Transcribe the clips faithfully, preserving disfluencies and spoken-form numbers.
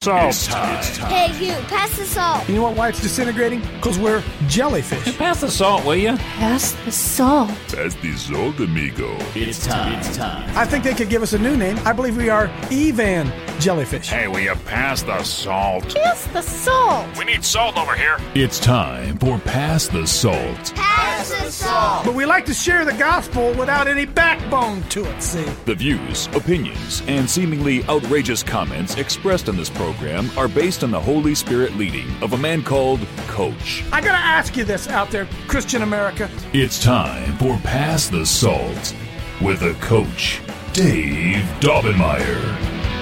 Salt. It's time. It's time. Hey, you, pass the salt. You know what, why it's disintegrating? Because we're jellyfish. Hey, pass the salt, will you? Pass the salt. Pass the salt, amigo. It's time. It's time. I think they could give us a new name. I believe we are Evan Jellyfish. Hey, will you pass the salt? Pass the salt. We need salt over here. It's time for Pass the Salt. Pass the salt. But we like to share the gospel without any backbone to it, see? The views, opinions, and seemingly outrageous comments expressed in this program are based on the Holy Spirit leading of a man called Coach. I gotta ask you this out there, Christian America. It's time for Pass the Salt with a Coach, Dave Daubenmire.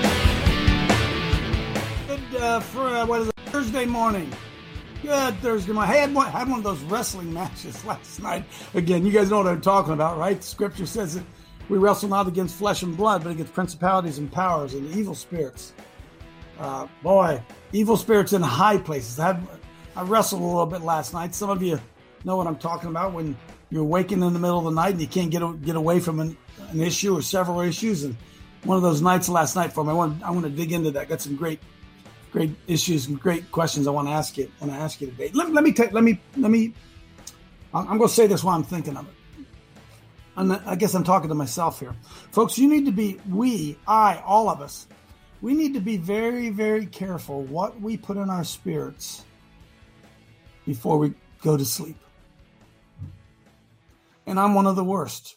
Good uh, for uh, what is it, Thursday morning. Good Thursday morning. I had one, had one of those wrestling matches last night. Again, you guys know what I'm talking about, right? Scripture says that we wrestle not against flesh and blood, but against principalities and powers and evil spirits. Uh, boy, evil spirits in high places. I, had, I wrestled a little bit last night. Some of you know what I'm talking about when you're waking in the middle of the night and you can't get get away from an, an issue or several issues. And one of those nights last night for me, I want I want to dig into that. Got some great, great issues and great questions I want to ask you. Want to ask you today. Let, let me take. Let me. Let me. I'm going to say this while I'm thinking of it. And I guess I'm talking to myself here, folks. You need to be. We, I, all of us. We need to be very, very careful what we put in our spirits before we go to sleep. And I'm one of the worst.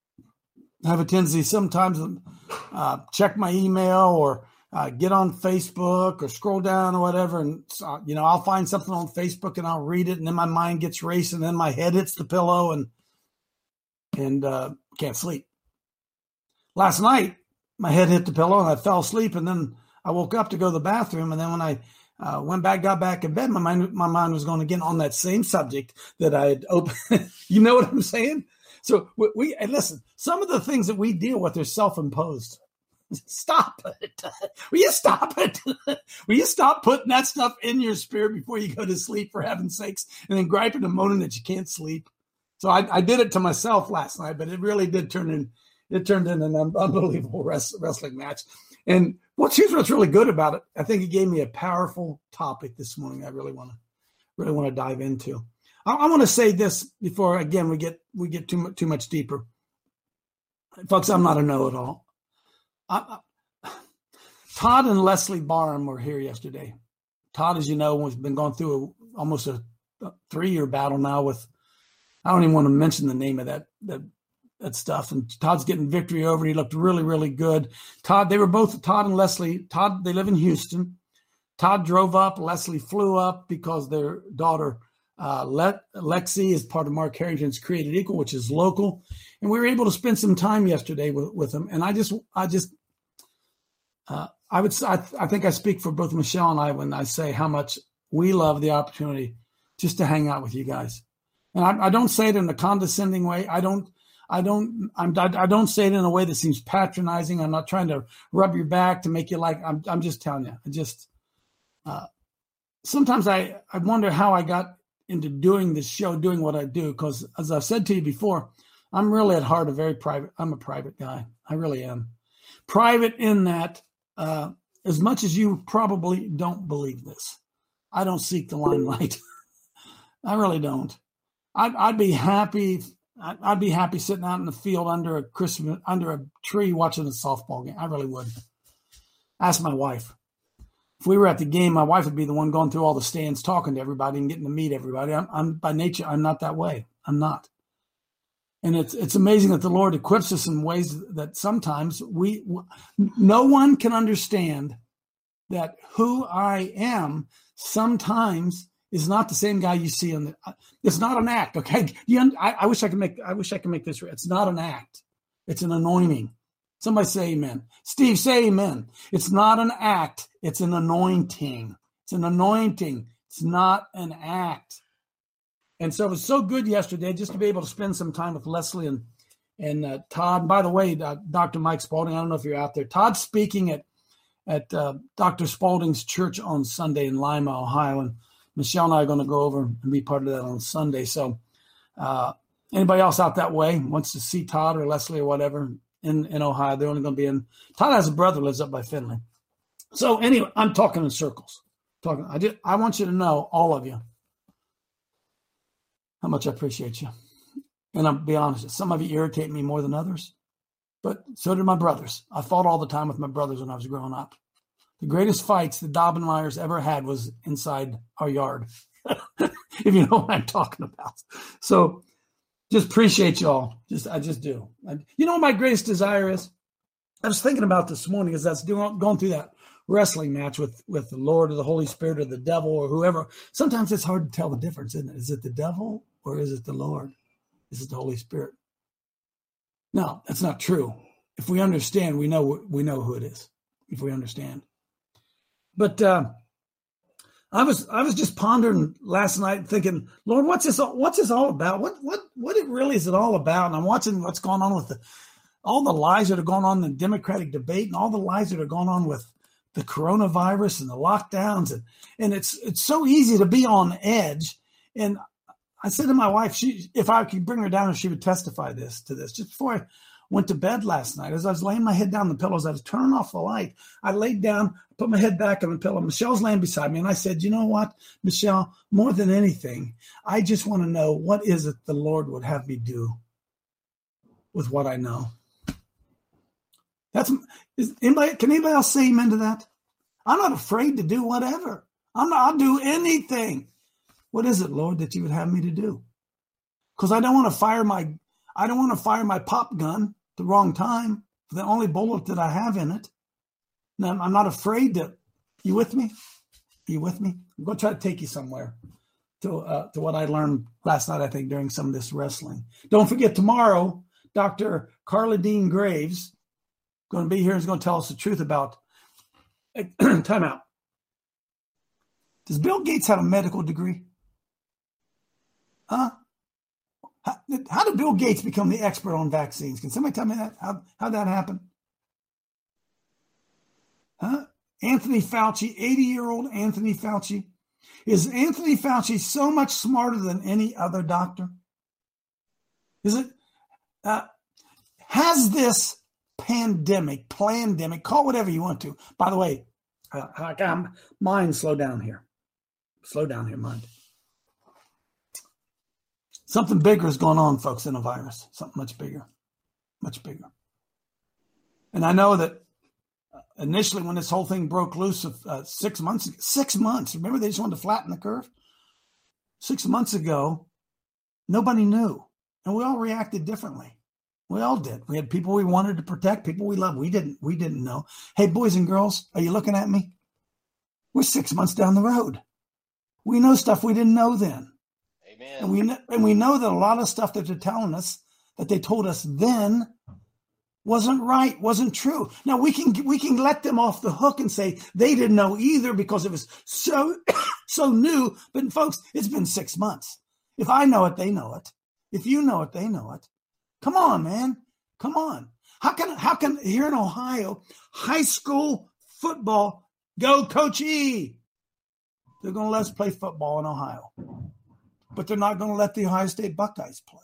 I have a tendency sometimes to uh, check my email or uh, get on Facebook or scroll down or whatever. And, uh, you know, I'll find something on Facebook and I'll read it. And then my mind gets racing. And then my head hits the pillow and, and uh, can't sleep. Last night, my head hit the pillow and I fell asleep, and then I woke up to go to the bathroom. And then when I uh, went back, got back in bed, my mind, my mind was going again on that same subject that I had opened. You know what I'm saying? So we, we and listen, some of the things that we deal with are self-imposed. Stop it. Will you stop it? Will you stop putting that stuff in your spirit before you go to sleep, for heaven's sakes, and then griping and moaning that you can't sleep? So I, I did it to myself last night, but it really did turn in. It turned into an unbelievable wrestling match. And what's here's what's really good about it. I think it gave me a powerful topic this morning. I really want to really want to dive into. I, I want to say this before again we get we get too much too much deeper, folks. I'm not a know-it-all. I, I, Todd and Leslie Barham were here yesterday. Todd, as you know, has been going through a, almost a, a three-year battle now with. I don't even want to mention the name of that that. that stuff. And Todd's getting victory over it. He looked really, really good. Todd, they were both, Todd and Leslie, Todd, they live in Houston. Todd drove up. Leslie flew up because their daughter, uh, Le- Lexi, is part of Mark Harrington's Created Equal, which is local. And we were able to spend some time yesterday with, with them. And I just, I just, uh, I would, I, I think I speak for both Michelle and I when I say how much we love the opportunity just to hang out with you guys. And I, I don't say it in a condescending way. I don't, I don't. I'm. I don't say it in a way that seems patronizing. I'm not trying to rub your back to make you like. I'm. I'm just telling you. I just. Uh, sometimes I. I wonder how I got into doing this show, doing what I do. Because as I've said to you before, I'm really at heart a very private. I'm a private guy. I really am. Private in that, uh, as much as you probably don't believe this, I don't seek the limelight. I really don't. I'd, I'd be happy. I'd be happy sitting out in the field under a Christmas under a tree watching a softball game. I really would. Ask my wife. If we were at the game, my wife would be the one going through all the stands, talking to everybody and getting to meet everybody. I'm, I'm by nature, I'm not that way. I'm not. And it's it's amazing that the Lord equips us in ways that sometimes we no one can understand that who I am sometimes is not the same guy you see on the. It's not an act, okay? You, I, I wish I could make. I wish I could make this. It's not an act. It's an anointing. Somebody say amen. Steve, say amen. It's not an act. It's an anointing. It's an anointing. It's not an act. And so it was so good yesterday just to be able to spend some time with Leslie and and uh, Todd. By the way, uh, Doctor Mike Spalding. I don't know if you're out there. Todd's speaking at at uh, Doctor Spalding's church on Sunday in Lima, Ohio, and Michelle and I are going to go over and be part of that on Sunday. So uh, anybody else out that way wants to see Todd or Leslie or whatever in, in Ohio, they're only going to be in – Todd has a brother who lives up by Finley. So anyway, I'm talking in circles. Talking. I did. I want you to know, all of you, how much I appreciate you. And I'll be honest, some of you irritate me more than others, but so did my brothers. I fought all the time with my brothers when I was growing up. The greatest fights that Daubenmeyers ever had was inside our yard, if you know what I'm talking about. So just appreciate y'all. Just I just do. I, you know what my greatest desire is? I was thinking about this morning as I was doing, going through that wrestling match with, with the Lord or the Holy Spirit or the devil or whoever. Sometimes it's hard to tell the difference, isn't it? Is it the devil or is it the Lord? Is it the Holy Spirit? No, that's not true. If we understand, we know we know who it is. If we understand. But uh, I was I was just pondering last night, thinking, Lord, what's this? What's this all about? What what what it really is it all about? And I'm watching what's going on with the all the lies that are going on in the Democratic debate, and all the lies that are going on with the coronavirus and the lockdowns, and and it's it's so easy to be on edge. And I said to my wife, she if I could bring her down, if she would testify this to this. Just before I went to bed last night, as I was laying my head down on the pillows, I was turning off the light. I laid down, put my head back on the pillow. Michelle's laying beside me, and I said, you know what, Michelle, more than anything, I just want to know, what is it the Lord would have me do with what I know? That's is anybody. Can anybody else say amen to that? I'm not afraid to do whatever. I'm not. I'll do anything. What is it, Lord, that you would have me to do? Because I don't want to fire my. I don't want to fire my pop gun at the wrong time. The only bullet that I have in it. Now, I'm not afraid to. You with me? Are you with me? I'm going to try to take you somewhere to uh, to what I learned last night. I think during some of this wrestling. Don't forget tomorrow, Doctor Carla Dean Graves going to be here and is going to tell us the truth about time out. Does Bill Gates have a medical degree? Huh? How, how did Bill Gates become the expert on vaccines? Can somebody tell me that? How how'd that happen? Huh? Anthony Fauci, eighty-year-old Anthony Fauci. Is Anthony Fauci so much smarter than any other doctor? Is it? Uh, has this pandemic, plandemic, call it whatever you want to. By the way, uh, I, mind, slow down here. Slow down here, mind. Something bigger is going on, folks, in a virus. Something much bigger, much bigger. And I know that initially when this whole thing broke loose of uh, six months, six months, remember they just wanted to flatten the curve? Six months ago, nobody knew. And we all reacted differently. We all did. We had people we wanted to protect, people we loved. We didn't, we didn't know. Hey, boys and girls, are you looking at me? We're six months down the road. We know stuff we didn't know then. Amen. And we, and we know that a lot of stuff that they're telling us, that they told us then, wasn't right, wasn't true. Now we can we can let them off the hook and say they didn't know either because it was so so new. But folks, it's been six months. If I know it, they know it. If you know it, they know it. Come on, man. Come on. How can how can here in Ohio, high school football, go Coach E? They're going to let us play football in Ohio. But they're not going to let the Ohio State Buckeyes play.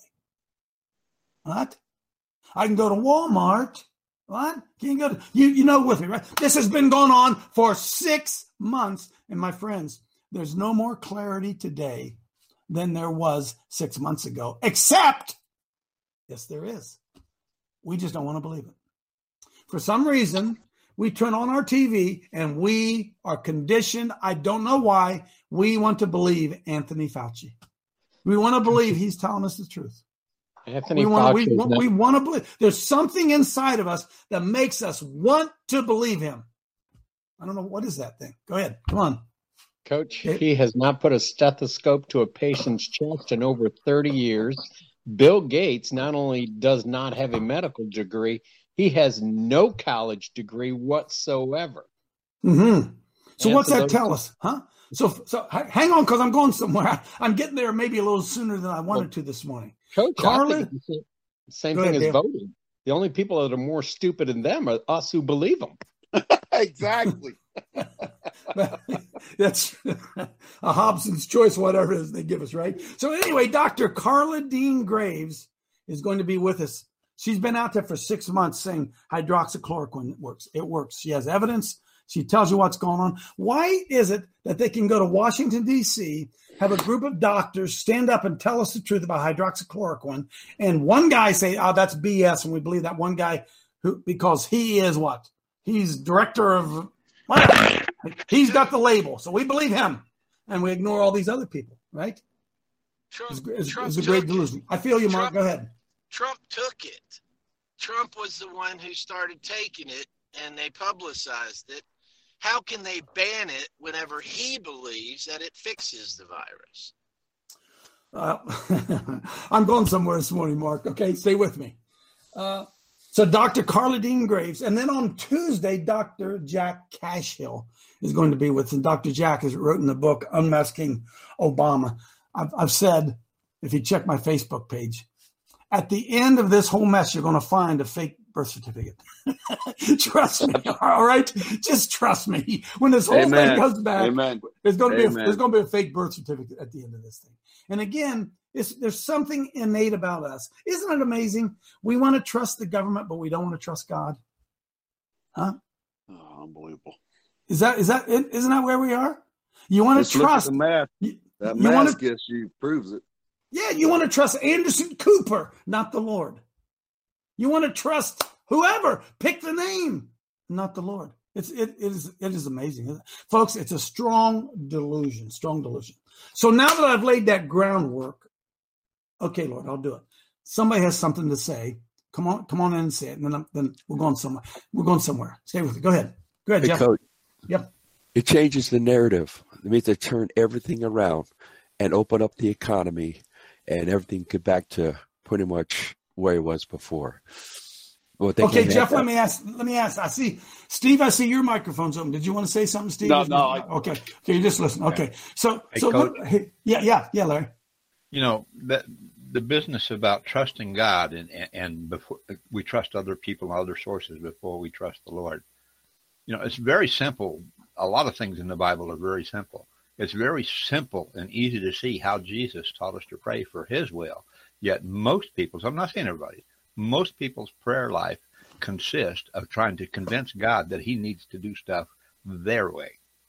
What? I can go to Walmart. What? Can you go to, you, you know with me, right? This has been going on for six months. And my friends, there's no more clarity today than there was six months ago, except, yes, there is. We just don't want to believe it. For some reason, we turn on our T V and we are conditioned. I don't know why. We want to believe Anthony Fauci. We want to believe he's telling us the truth. Anthony we want, Fauci. We, want, we want to believe. There's something inside of us that makes us want to believe him. I don't know. What is that thing? Go ahead. Come on. Coach, Okay. He has not put a stethoscope to a patient's chest in over thirty years. Bill Gates not only does not have a medical degree, he has no college degree whatsoever. Mm-hmm. So And what's for that those- tell us? Huh? So, so h- hang on, because I'm going somewhere. I, I'm getting there maybe a little sooner than I wanted to this morning. Coach, Carla? I think it's the same Go thing ahead, as Dale. voting. The only people that are more stupid than them are us who believe them. Exactly. That's a Hobson's choice, whatever it is they give us, right? So anyway, Doctor Carla Dean Graves is going to be with us. She's been out there for six months saying hydroxychloroquine works. It works. She has evidence. She tells you what's going on. Why is it that they can go to Washington, D C, have a group of doctors stand up and tell us the truth about hydroxychloroquine, and one guy say, oh, that's B S, and we believe that one guy who, because he is what? He's director of, well, he's got the label, so we believe him, and we ignore all these other people, right? Trump, It's, it's, Trump it's a great took delusion. it. I feel you, Mark. Trump, Go ahead. Trump took it. Trump was the one who started taking it, and they publicized it. How can they ban it whenever he believes that it fixes the virus? Uh, I'm going somewhere this morning, Mark. Okay, stay with me. Uh, so Doctor Carla Dean Graves, and then on Tuesday, Doctor Jack Cashill is going to be with us. And Doctor Jack has written the book, Unmasking Obama. I've, I've said, if you check my Facebook page, at the end of this whole mess, you're going to find a fake birth certificate. Trust me. All right, just trust me. When this whole Amen. thing comes back, Amen. there's going to be a, Amen. there's going to be a fake birth certificate at the end of this thing. And again, it's, there's something innate about us. Isn't it amazing? We want to trust the government, but we don't want to trust God. Huh? Oh, unbelievable. Is that is that isn't that where we are? You want Let's to look at trust the math. you, That you math want to, issue proves it. yeah, you want to trust Anderson Cooper, not the Lord. You want to trust whoever, pick the name, not the Lord. It's it, it is it is amazing, folks. It's a strong delusion, strong delusion. So now that I've laid that groundwork, okay, Lord, I'll do it. Somebody has something to say. Come on, come on in and say it, and then I'm, then we're going somewhere. We're going somewhere. Stay with me. Go ahead. Go ahead, Hey, Jeff. Coach, Yep. it changes the narrative. It means they turn everything around and open up the economy, and everything get back to pretty much where it was before. But they Okay, can't Jeff, have let me ask. Let me ask. I see, Steve. I see your microphone's open. Did you want to say something, Steve? No, no, I- okay. Okay, you just listen. Okay. So, Hey, so Coach. what, hey, yeah, yeah, yeah, Larry. You know, that the business about trusting God and, and, and before we trust other people and other sources before we trust the Lord. You know, it's very simple. A lot of things in the Bible are very simple. It's very simple and easy to see how Jesus taught us to pray for his will. Yet most people's, I'm not saying everybody, most people's prayer life consists of trying to convince God that he needs to do stuff their way.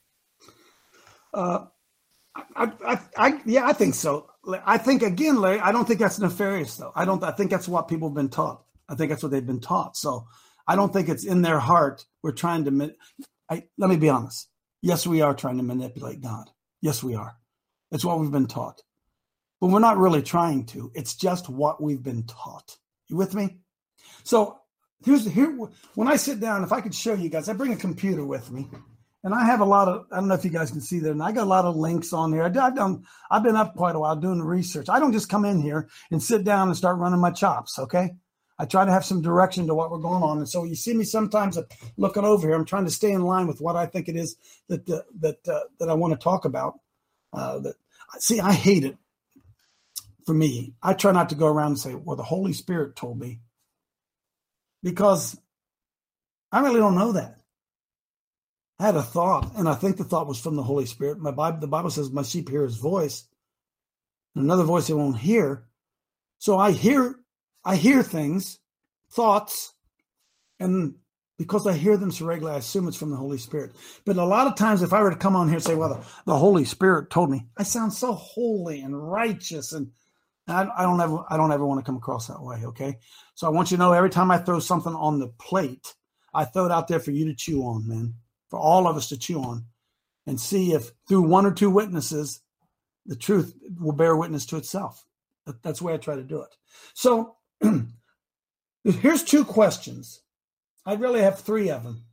Uh, I, I, I, yeah, I think so. I think again, Larry. I don't think that's nefarious, though. I don't. I think that's what people have been taught. I think that's what they've been taught. So I don't think it's in their heart. We're trying to. I, let me be honest. Yes, we are trying to manipulate God. Yes, we are. It's what we've been taught. But we're not really trying to. It's just what we've been taught. You with me? So here's here. When I sit down, if I could show you guys, I bring a computer with me, and I have a lot of. I don't know if you guys can see that. And I got a lot of links on here. I've done. I've been up quite a while doing the research. I don't just come in here and sit down and start running my chops. Okay. I try to have some direction to what we're going on. And so you see me sometimes looking over here. I'm trying to stay in line with what I think it is that uh, that uh, that I want to talk about. Uh, that see, I hate it. For me, I try not to go around and say, well, the Holy Spirit told me, because I really don't know that. I had a thought, and I think the thought was from the Holy Spirit. My Bible, the Bible says, my sheep hear his voice, and another voice they won't hear. So I hear, I hear things, thoughts, and because I hear them so regularly, I assume it's from the Holy Spirit. But a lot of times, if I were to come on here and say, well, the, the Holy Spirit told me, I sound so holy and righteous, and I, I don't ever, I don't ever want to come across that way. Okay. So I want you to know every time I throw something on the plate, I throw it out there for you to chew on, man, for all of us to chew on and see if through one or two witnesses, the truth will bear witness to itself. That, that's the way I try to do it. So here's two questions. I really have three of them.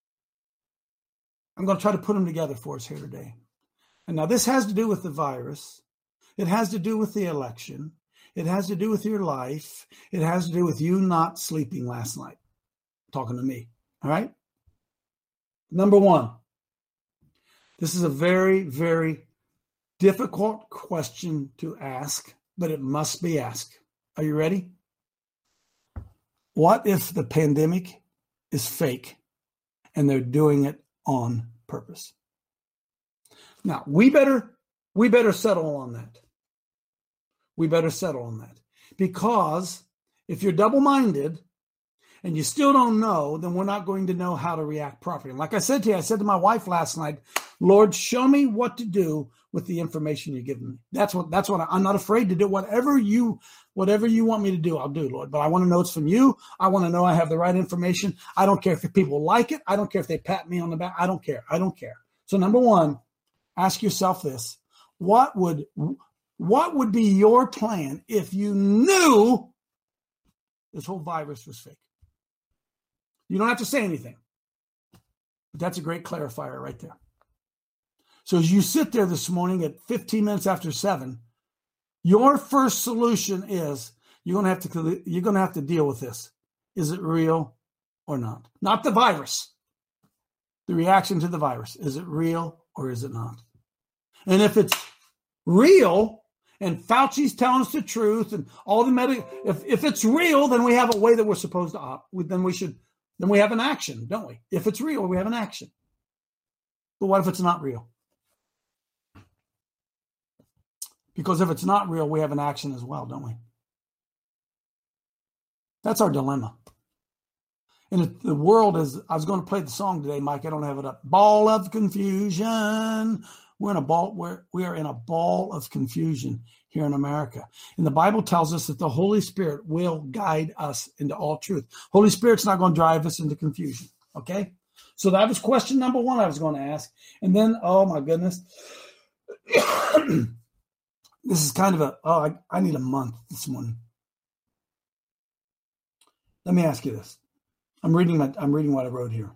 I'm going to try to put them together for us here today. And now this has to do with the virus. It has to do with the election. It has to do with your life. It has to do with you not sleeping last night, talking to me. All right? Number one, this is a very, very difficult question to ask, but it must be asked. Are you ready? What if the pandemic is fake and they're doing it on purpose? Now, we better we better settle on that. We better settle on that. Because if you're double-minded and you still don't know, then we're not going to know how to react properly. And like I said to you, I said to my wife last night, Lord, show me what to do with the information you're giving me. That's what, that's what I, I'm not afraid to do. Whatever you, whatever you want me to do, I'll do, Lord. But I want to know it's from you. I want to know I have the right information. I don't care if people like it. I don't care if they pat me on the back. I don't care. I don't care. So number one, ask yourself this. What would, what would be your plan if you knew this whole virus was fake? You don't have to say anything. But that's a great clarifier right there. So as you sit there this morning at fifteen minutes after seven, your first solution is you're going to have to you're going to have to deal with this. Is it real or not? Not the virus. The reaction to the virus. Is it real or is it not? And if it's real and Fauci's telling us the truth and all the medical, if, if it's real, then we have a way that we're supposed to opt. Then we should, then we have an action, don't we? If it's real, we have an action. But what if it's not real? Because if it's not real, we have an action as well, don't we? That's our dilemma. And the world is, I was going to play the song today, Mike, I don't have it up. Ball of confusion. We're in a ball, we're, we are in a ball of confusion here in America. And the Bible tells us that the Holy Spirit will guide us into all truth. Holy Spirit's not going to drive us into confusion. Okay? So that was question number one I was going to ask. And then, oh my goodness. This is kind of a, oh, I, I need a month this morning. Let me ask you this. I'm reading my, I'm reading what I wrote here.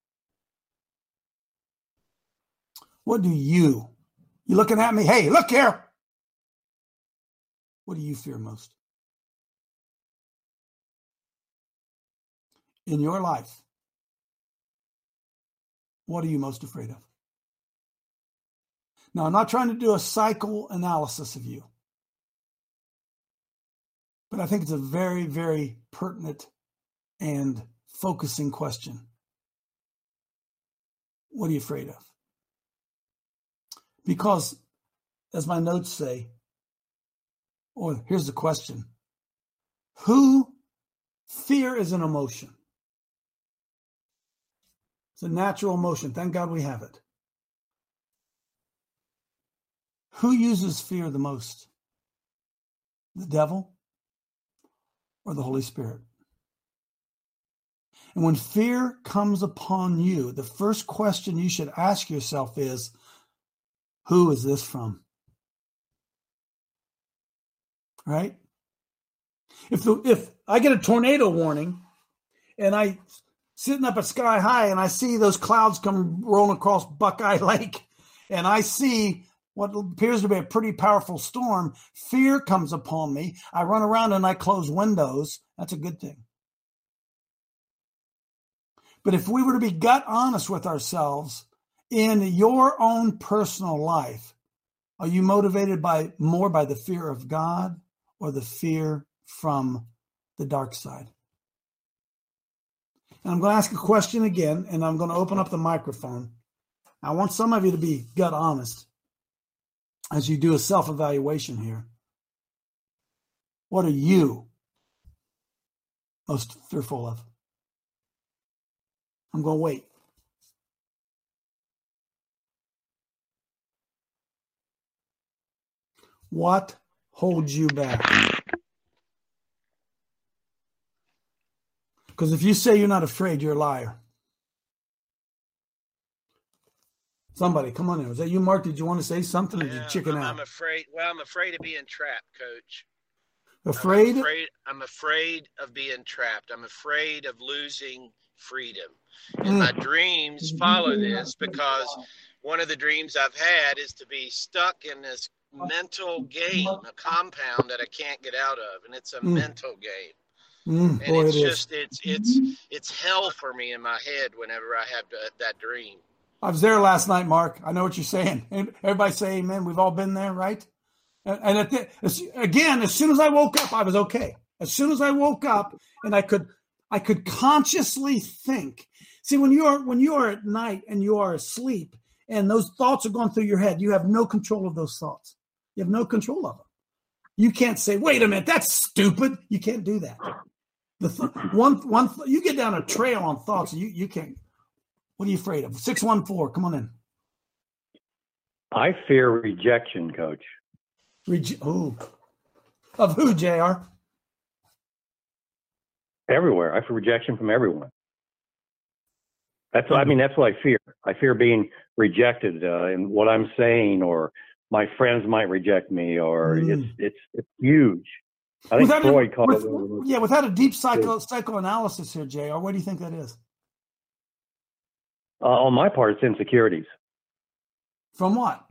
What do you, you looking at me? Hey, look here. What do you fear most? In your life, what are you most afraid of? Now, I'm not trying to do a psychoanalysis of you, but I think it's a very, very pertinent and focusing question. What are you afraid of? Because, as my notes say, or here's the question, who, fear is an emotion. It's a natural emotion. Thank God we have it. Who uses fear the most? The devil or the Holy Spirit? And when fear comes upon you, the first question you should ask yourself is, who is this from? Right? If the, if I get a tornado warning and I sitting up at sky high and I see those clouds come rolling across Buckeye Lake and I see what appears to be a pretty powerful storm, fear comes upon me. I run around and I close windows. That's a good thing. But if we were to be gut honest with ourselves in your own personal life, are you motivated by more by the fear of God or the fear from the dark side? And I'm going to ask a question again, and I'm going to open up the microphone. I want some of you to be gut honest as you do a self-evaluation here. What are you most fearful of? I'm going to wait. What holds you back? Because if you say you're not afraid, you're a liar. Somebody, come on in. Was that you, Mark? Did you want to say something or did Yeah, you chicken I'm, out? I'm afraid. Well, I'm afraid of being trapped, Coach. Afraid? I'm afraid, I'm afraid of being trapped. I'm afraid of losing freedom. And Mm. my dreams follow this because one of the dreams I've had is to be stuck in this mental game, a compound that I can't get out of. And it's a Mm. mental game. Mm, And boy, it's it is. just, it's, it's, it's hell for me in my head whenever I have that, that dream. I was there last night, Mark. I know what you're saying. And everybody say amen. We've all been there, right? And, and at the, as, again, as soon as I woke up, I was okay. As soon as I woke up and I could, I could consciously think. See, when you are, when you are at night and you are asleep and those thoughts are going through your head, you have no control of those thoughts. You have no control of them. You can't say, wait a minute, that's stupid. You can't do that. The th- one, one, you get down a trail on thoughts, you you can't. What are you afraid of? Six one four, come on in. I fear rejection, Coach. Rege- Ooh. Of who, J R? Everywhere. I fear rejection from everyone. That's what I mean. That's what I fear. I fear being rejected uh, in what I'm saying, or my friends might reject me, or mm. it's it's it's huge. I think without Freud a, called with, it. Yeah, without a deep psycho psychoanalysis here, J R, what do you think that is? Uh, on my part, it's insecurities. From what?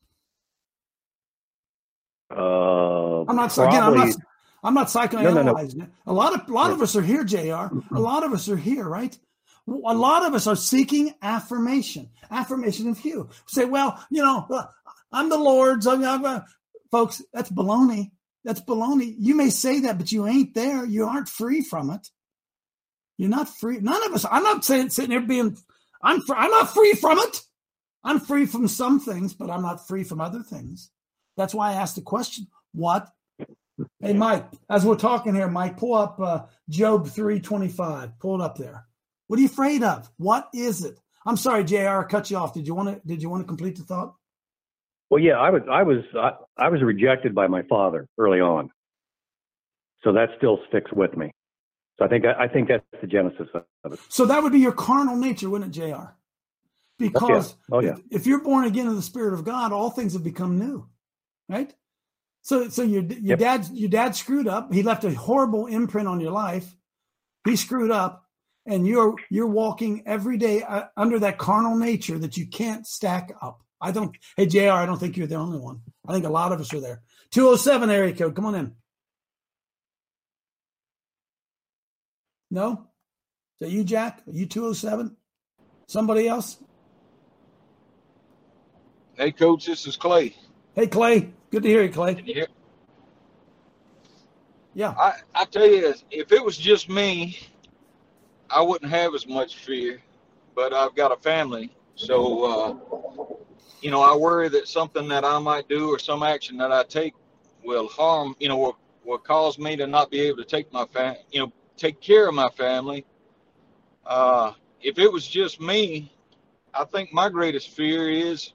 Uh, I'm not probably, again. I'm not. I'm not psychoanalyzing no, no, no. it. A lot of a lot of us are here, J R. A lot of us are here, right? A lot of us are seeking affirmation, affirmation of you. Say, well, you know, I'm the Lord's. I'm, I'm, folks, that's baloney. That's baloney. You may say that, but you ain't there. You aren't free from it. You're not free. None of us. I'm not saying sitting here being. I'm. I'm not free from it. I'm free from some things, but I'm not free from other things. That's why I asked the question. What? Hey, Mike. As we're talking here, Mike, pull up uh, Job three twenty-five. Pull it up there. What are you afraid of? What is it? I'm sorry, J R, I cut you off. Did you want to? Did you want to complete the thought? Well, yeah, I was, I was, I, I was rejected by my father early on, so that still sticks with me. So I think, I think that's the genesis of it. So that would be your carnal nature, wouldn't it, J R? Because oh, yeah. Oh, yeah. if, if you're born again in the Spirit of God, all things have become new, right? So, so your your yep. dad, your dad screwed up. He left a horrible imprint on your life. He screwed up. And you're you're walking every day uh, under that carnal nature that you can't stack up. I don't. Hey, J R, I don't think you're the only one. I think a lot of us are there. two oh seven area code. Come on in. No? Is that you, Jack? Are you two oh seven? Somebody else? Hey, Coach, this is Clay. Hey, Clay. Good to hear you, Clay. Can you hear? Yeah. I, I tell you, if it was just me, I wouldn't have as much fear, but I've got a family. So, uh, you know, I worry that something that I might do or some action that I take will harm, you know, will, will cause me to not be able to take my fam, you know, take care of my family. Uh, if it was just me, I think my greatest fear is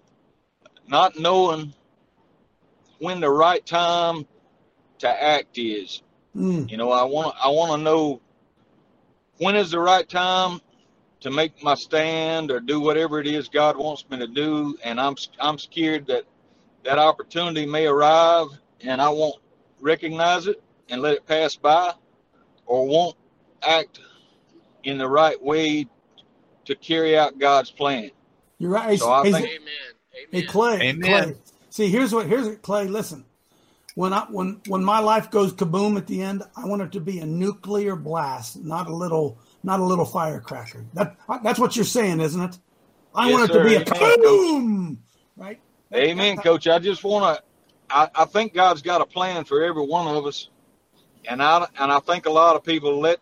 not knowing when the right time to act is. Mm. You know, I want I want to know when is the right time to make my stand or do whatever it is God wants me to do, and I'm I'm scared that that opportunity may arrive and I won't recognize it and let it pass by, or won't act in the right way to carry out God's plan. You're right. So I hey, think, Amen. Amen. Hey, Clay. Amen. Clay. See, here's what. Here's what, Clay. Listen, when I when when my life goes kaboom at the end, I want it to be a nuclear blast, not a little not a little firecracker. That that's what you're saying, isn't it? I yes, want it sir. to be a Amen, kaboom, right? Amen, Coach. I just want to. I, I think God's got a plan for every one of us, and I and I think a lot of people let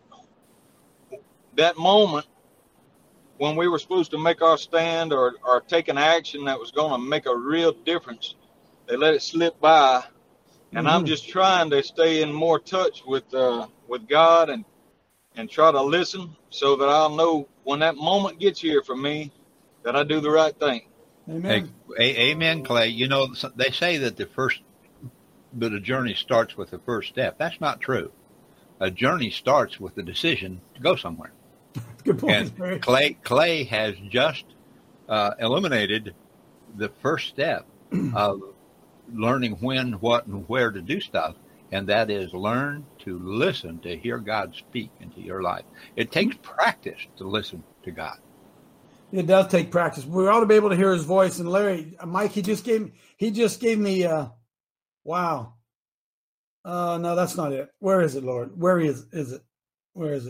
that moment when we were supposed to make our stand or, or take an action that was going to make a real difference, they let it slip by. And mm-hmm. I'm just trying to stay in more touch with uh, with God and and try to listen so that I'll know when that moment gets here for me that I do the right thing. Amen. Hey, a- amen, Clay. You know, they say that the first, that a journey starts with the first step. That's not true. A journey starts with the decision to go somewhere. Good point. And Clay, Clay has just uh, eliminated the first step of learning when, what, and where to do stuff, and that is learn to listen, to hear God speak into your life. It takes practice to listen to God. It does take practice. We ought to be able to hear His voice. And Larry, Mike, he just gave he just gave me. Uh, wow. Uh, no, that's not it. Where is it, Lord? Where is is it? Where is it?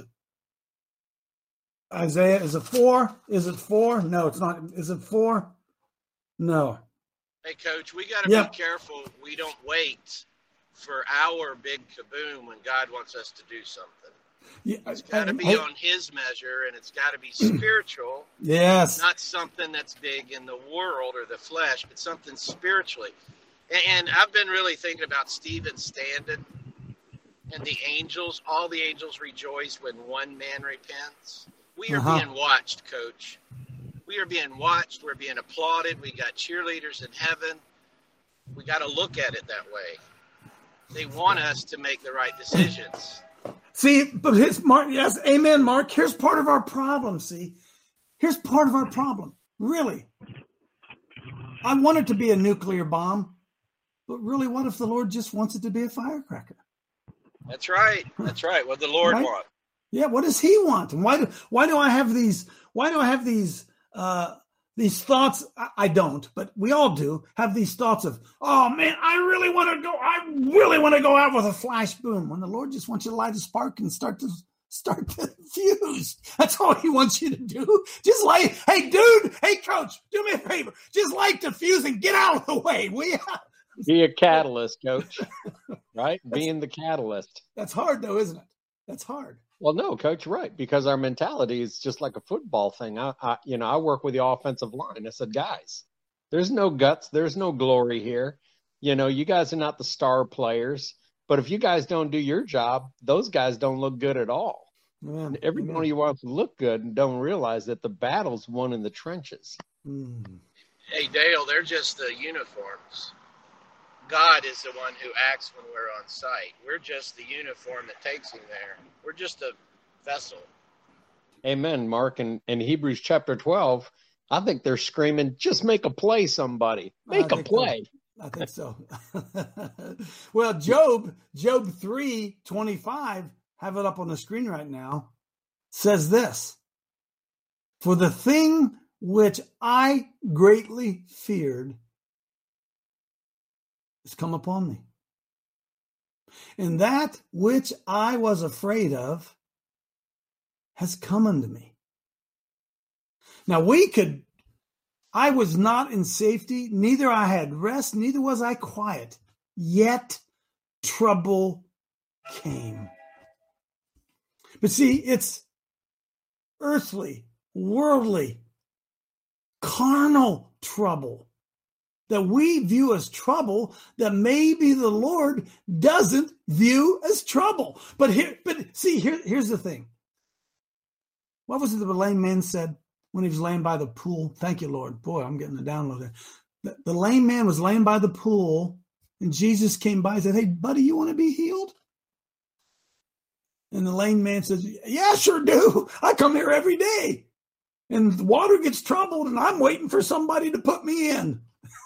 Isaiah, is it four? Is it four? No, it's not. Is it four? No. Hey, Coach, we got to yep. be careful we don't wait for our big kaboom when God wants us to do something. Yeah, it's got to be I, on His measure, and it's got to be spiritual. Yes. Not something that's big in the world or the flesh, but something spiritually. And, and I've been really thinking about Stephen Standen. and the angels, all the angels rejoice when one man repents. We are Uh-huh. being watched, Coach. We are being watched. We're being applauded. We got cheerleaders in heaven. We got to look at it that way. They want us to make the right decisions. See, but his Mark, yes, amen, Mark. Here's part of our problem. See, here's part of our problem. Really, I want it to be a nuclear bomb, but really, what if the Lord just wants it to be a firecracker? That's right. That's right. What the Lord Right? wants. Yeah, what does He want? And why do why do I have these? Why do I have these? Uh, these thoughts? I, I don't, but we all do have these thoughts of, oh man, I really want to go. I really want to go out with a flash boom. When the Lord just wants you to light a spark and start to start to fuse. That's all He wants you to do. Just light. Hey, dude. Hey, coach. Do me a favor. Just light the fuse and get out of the way. Will you? Be a catalyst, coach. Right? Being the catalyst. That's hard, though, isn't it? That's hard. Well, no, coach, right? Because our mentality is just like a football thing. I, I, you know, I work with the offensive line. I said, guys, there's no guts, there's no glory here. You know, you guys are not the star players, but if you guys don't do your job, those guys don't look good at all. Amen. Every Amen. one of you wants to look good and don't realize that the battle's won in the trenches. Mm. Hey, Dale, they're just the uniforms. God is the one who acts when we're on site. We're just the uniform that takes him there. We're just a vessel. Amen, Mark. And in Hebrews chapter twelve, I think they're screaming, just make a play, somebody. Make I a think play. so. I think so. Well, Job, Job three twenty-five, have it up on the screen right now, says this: for the thing which I greatly feared has come upon me, and that which I was afraid of has come unto me. Now we could, I was not in safety, neither I had rest, neither was I quiet, yet trouble came. But see, it's earthly, worldly, carnal trouble that we view as trouble that maybe the Lord doesn't view as trouble. But here, but see, here, here's the thing. What was it the lame man said when he was laying by the pool? Thank you, Lord. Boy, I'm getting the download there. The, the lame man was laying by the pool, and Jesus came by and said, hey, buddy, you want to be healed? And the lame man says, yeah, sure do. I come here every day. And the water gets troubled, and I'm waiting for somebody to put me in.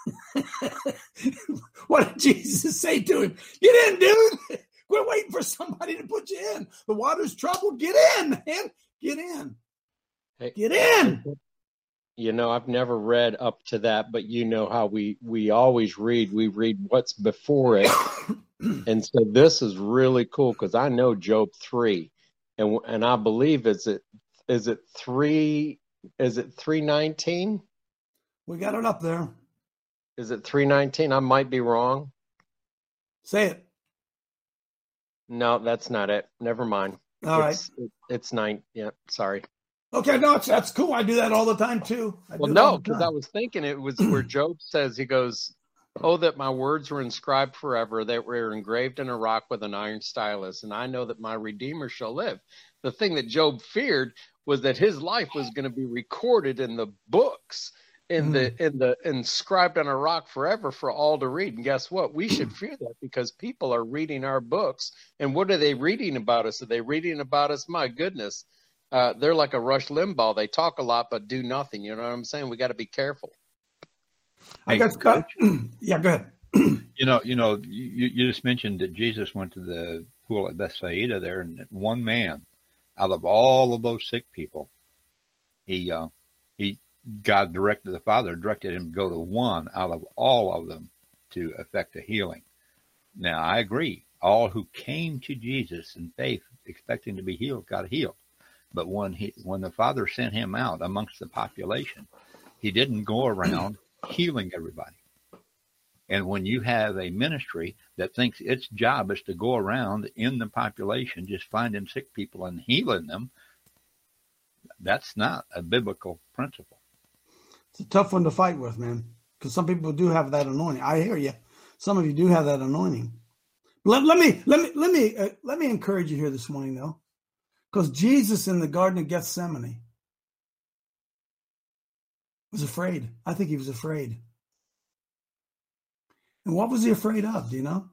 What did Jesus say to him? Get in, dude. Quit waiting for somebody to put you in. The water's troubled. Get in, man. Get in. Hey, Get in. You know, I've never read up to that, but you know how we, we always read, we read what's before it. And so this is really cool because I know Job three, and and I believe is it is it three is it three nineteen? We got it up there. Is it three nineteen? I might be wrong. Say it. No, that's not it. Never mind. All it's, right. It, it's nine. Yeah, sorry. Okay, no, it's, that's cool. I do that all the time too. I well, no, because I was thinking it was where Job says, he goes, oh, that my words were inscribed forever, that were engraved in a rock with an iron stylus, and I know that my Redeemer shall live. The thing that Job feared was that his life was going to be recorded in the books, in mm. the in the inscribed on a rock forever for all to read. And guess what? We should fear that because people are reading our books. And what are they reading about us? Are they reading about us? My goodness. Uh, they're like a Rush Limbaugh. They talk a lot but do nothing. You know what I'm saying? We got to be careful. I got Coach. Yeah, go ahead. You know, you know, you, you just mentioned that Jesus went to the pool at Bethsaida there, and one man out of all of those sick people, he uh, he God directed the Father directed him to go to one out of all of them to effect a healing. Now, I agree. All who came to Jesus in faith, expecting to be healed, got healed. But when he when the Father sent him out amongst the population, he didn't go around healing everybody. And when you have a ministry that thinks its job is to go around in the population just finding sick people and healing them, that's not a biblical principle. It's a tough one to fight with, man, because some people do have that anointing. I hear you. Some of you do have that anointing. Let, let me let me let me uh, let me encourage you here this morning, though, because Jesus in the Garden of Gethsemane was afraid. I think he was afraid. And what was he afraid of? Do you know?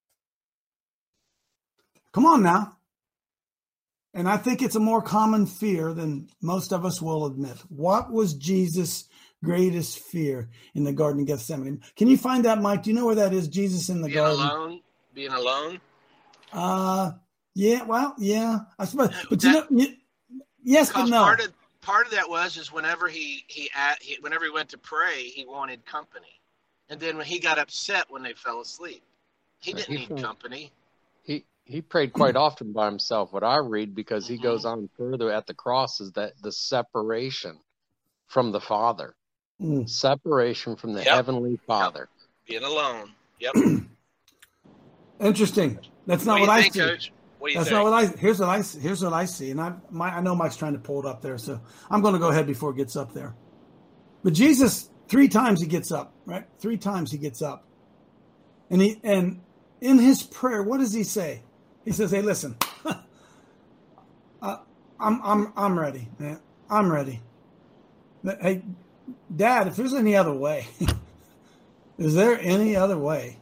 Come on now. And I think it's a more common fear than most of us will admit. What was Jesus' greatest fear in the Garden of Gethsemane? Can you find that, Mike? Do you know where that is? Jesus in the Being garden. alone. Being alone. Uh, yeah. Well, yeah. I suppose, but That- you know, y- yes, but Because no. part of part of that was is whenever he he, at, he whenever he went to pray, he wanted company, and then when he got upset when they fell asleep, he didn't He need felt- company. He he prayed quite often by himself, what I read, because he goes on further at the cross is that the separation from the Father, Mm. separation from the Yep. Heavenly Father. Being alone. Yep. Interesting. That's not what what, do you I think, see. Coach? What do you That's think? not what I. Here's what I. Here's what I see, and I. My, I know Mike's trying to pull it up there, so I'm going to go ahead before it gets up there. But Jesus, three times he gets up, right? Three times he gets up, and he and in his prayer, what does he say? He says, "Hey, listen, uh, I'm I'm I'm ready, man. I'm ready. Hey, Dad, if there's any other way, is there any other way?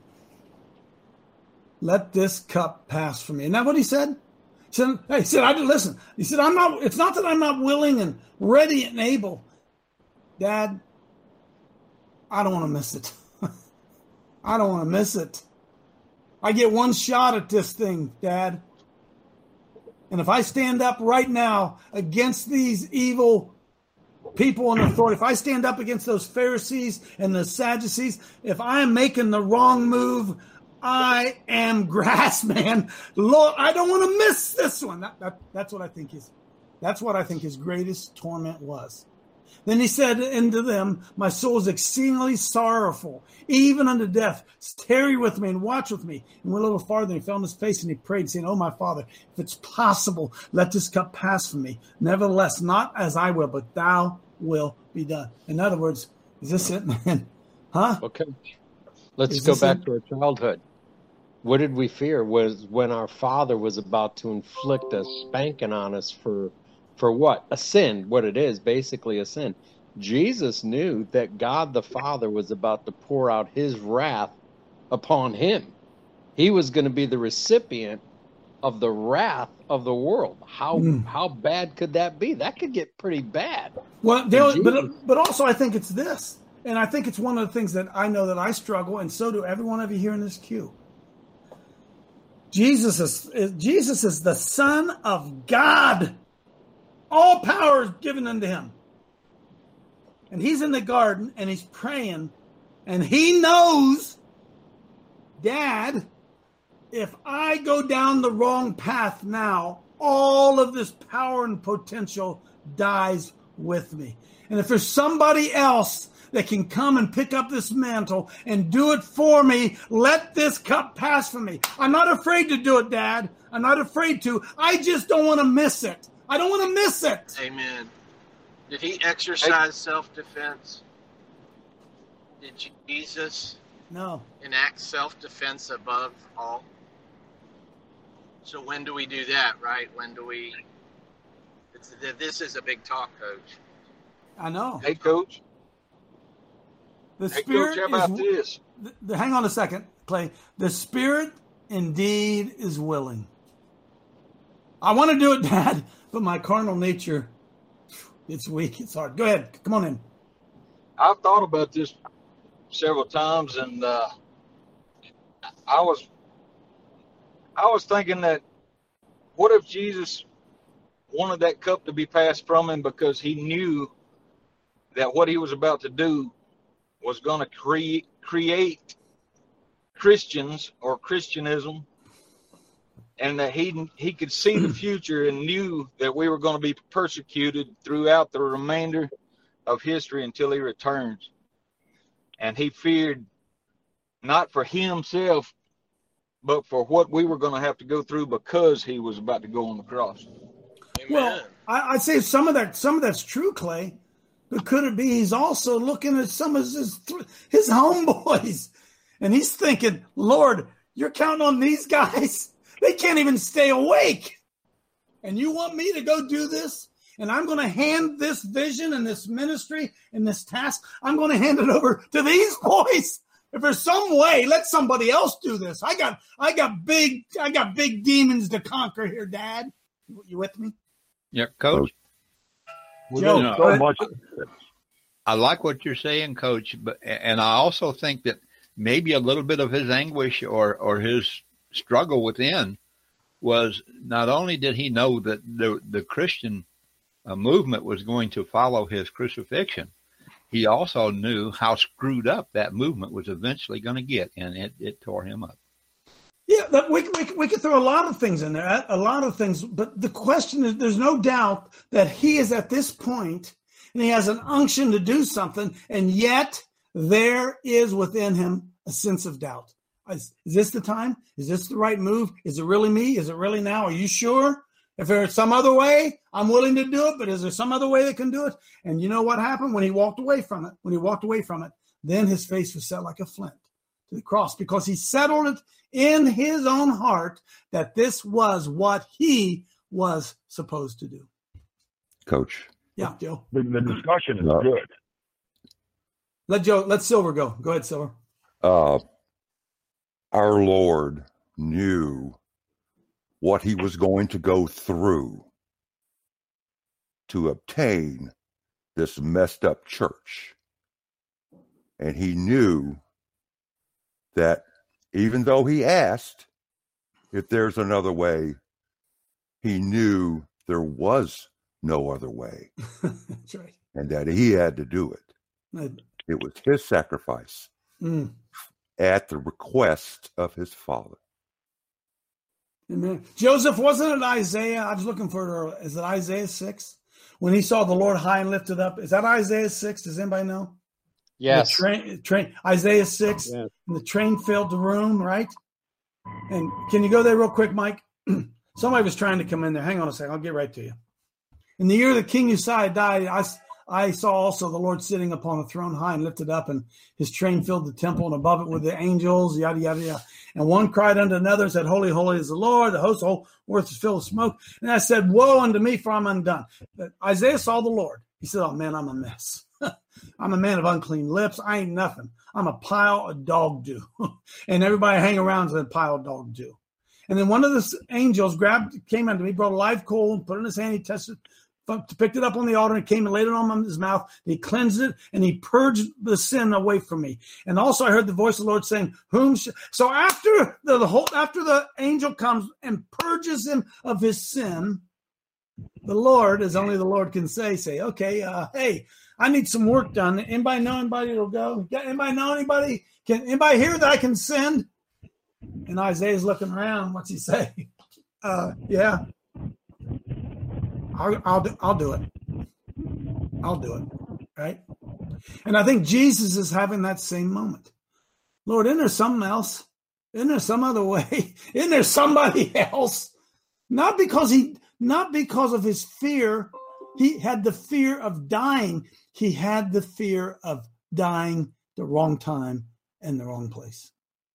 Let this cup pass from me." Isn't that what he said? He said, hey, he said, I didn't listen. He said, I'm not, it's not that I'm not willing and ready and able. Dad, I don't want to miss it. I don't want to miss it. I get one shot at this thing, Dad. And if I stand up right now against these evil people in authority, if I stand up against those Pharisees and the Sadducees, if I'm making the wrong move, I am grass, man. Lord, I don't want to miss this one. That, that, that's what I think his, that's what I think his greatest torment was. Then he said unto them, my soul is exceedingly sorrowful, even unto death. Tarry with me and watch with me. And went a little farther, and he fell on his face and he prayed, saying, oh, my Father, if it's possible, let this cup pass from me. Nevertheless, not as I will, but thou will be done. In other words, is this it, man? Huh? Okay. Let's Is go this back it? to our childhood. What did we fear was when our father was about to inflict a spanking on us for for what? A sin, what it is, basically a sin. Jesus knew that God the Father was about to pour out his wrath upon him. He was going to be the recipient of the wrath of the world. How Mm. how bad could that be? That could get pretty bad. Well, there, And but Jesus- but also I think it's this, and I think it's one of the things that I know that I struggle, and so do every one of you here in this queue. Jesus is, is Jesus is the Son of God. All power is given unto him, and he's in the garden and he's praying, and he knows, Dad, if I go down the wrong path now, all of this power and potential dies with me. And if there's somebody else that can come and pick up this mantle and do it for me, let this cup pass from me. I'm not afraid to do it, Dad. I'm not afraid to. I just don't want to miss it. I don't want to miss it. Amen. Did he exercise self-defense? Did Jesus No. enact self-defense above all? So when do we do that, right? When do we... It's, this is a big talk, Coach. I know. Hey, Coach. The Hey, Spirit Coach, how about is... this? The, the, hang on a second, Clay. The Spirit indeed is willing. I want to do it, Dad, but my carnal nature, it's weak. It's hard. Go ahead. Come on in. I've thought about this several times, and uh, I was, I was thinking that, what if Jesus wanted that cup to be passed from him because he knew that what he was about to do was going to create create Christians or Christianism, and that he he could see the future and knew that we were going to be persecuted throughout the remainder of history until he returns. And he feared not for himself, but for what we were going to have to go through because he was about to go on the cross. Amen. Well, I, I'd say some of that, some of that's true, Clay. But could it be he's also looking at some of his his homeboys, and he's thinking, Lord, You're counting on these guys? They can't even stay awake. And you want me to go do this? And I'm going to hand this vision and this ministry and this task, I'm going to hand it over to these boys. If there's some way, let somebody else do this. I got, I got big, I got big demons to conquer here, Dad. You with me? Yeah, Coach. Joe, you know, so much. I like what you're saying, Coach, but and I also think that maybe a little bit of his anguish or or his struggle within was not only did he know that the the Christian uh, movement was going to follow his crucifixion, he also knew how screwed up that movement was eventually going to get, and it, it tore him up. Yeah, that we, we, we could throw a lot of things in there, a lot of things. But the question is, there's no doubt that he is at this point, and he has an unction to do something, and yet there is within him a sense of doubt. Is, is this the time? Is this the right move? Is it really me? Is it really now? Are you sure? If there's some other way, I'm willing to do it, but is there some other way that can do it? And you know what happened when he walked away from it? When he walked away from it, then his face was set like a flint to the cross, because he settled it in his own heart that this was what he was supposed to do. Coach. Yeah, Joe. The, the discussion is No. good. Let Joe, let Silver go. Go ahead, Silver. Uh, our Lord knew what he was going to go through to obtain this messed up church. And he knew that even though he asked if there's another way, he knew there was no other way. That's right. And that he had to do it. Right. It was his sacrifice Mm. at the request of his Father. Amen. Joseph, wasn't it Isaiah? I was looking for it earlier. Is it Isaiah six? When he saw the Lord high and lifted up. Is that Isaiah six? Does anybody know? Yes. The train, train, Isaiah six. Yes. And the train filled the room, right? And can you go there real quick, Mike? Somebody was trying to come in there. Hang on a second. I'll get right to you. In the year that King Uzziah died, I, I saw also the Lord sitting upon a throne high and lifted up, and his train filled the temple, and above it were the angels, yada, yada, yada. And one cried unto another and said, Holy, holy is the Lord. The host of the whole earth is filled with smoke. And I said, Woe unto me, for I'm undone. But Isaiah saw the Lord. He said, Oh, man, I'm a mess. I'm a man of unclean lips. I ain't nothing. I'm a pile of dog do. And everybody hang around and said, pile of dog do. And then one of the angels grabbed, came unto me, brought a live coal, and put it in his hand. He tested, picked it up on the altar, and came and laid it on his mouth. And he cleansed it, and he purged the sin away from me. And also I heard the voice of the Lord saying, "Whom?" Sh-? So after the, the whole, after the angel comes and purges him of his sin, the Lord, as only the Lord can say, say, okay, uh, hey, I need some work done. Anybody know anybody that'll go? Anybody know anybody? Can anybody here that I can send? And Isaiah's looking around. What's he say? Uh, yeah, I'll, I'll do, I'll do it. I'll do it. Right. And I think Jesus is having that same moment. Lord, isn't there something else? Isn't there some other way? Isn't there somebody else? Not because he, not because of his fear. He had the fear of dying. He had the fear of dying the wrong time and the wrong place.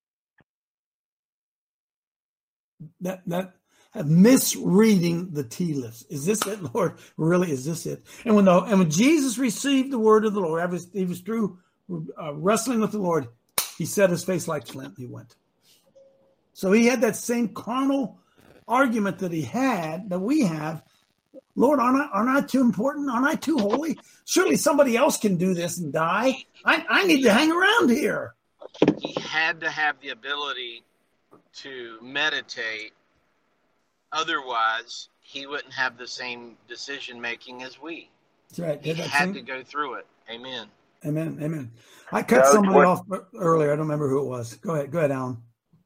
That that misreading the tea leaves. Is this it, Lord? Really, is this it? And when the and when Jesus received the word of the Lord, was, he was through uh, wrestling with the Lord. He set his face like flint. And he went. So he had that same carnal argument that he had, that we have. Lord, aren't I, aren't I too important? Aren't I too holy? Surely somebody else can do this and die. I, I need to hang around here. He had to have the ability to meditate. Otherwise, he wouldn't have the same decision making as we. That's right. He That had same- to go through it. Amen. Amen. Amen. I cut Coach, somebody what- off earlier. I don't remember who it was. Go ahead. Go ahead, Alan.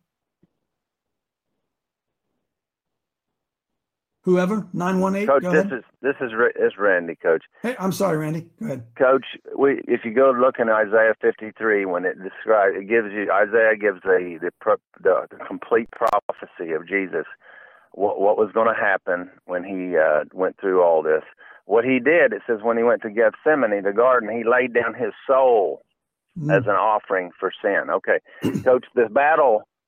Whoever, nine one eight. Coach, Go this ahead. is this is Ra- this is Randy, Coach. Hey, I'm sorry, Randy. Go ahead. Coach, we if you go look in Isaiah fifty-three, when it describes, it gives you Isaiah gives the the pro- the, the complete prophecy of Jesus, what what was going to happen when he uh, went through all this. What he did, it says, when he went to Gethsemane, the garden, he laid down his soul Mm. as an offering for sin. Okay, Coach, the battle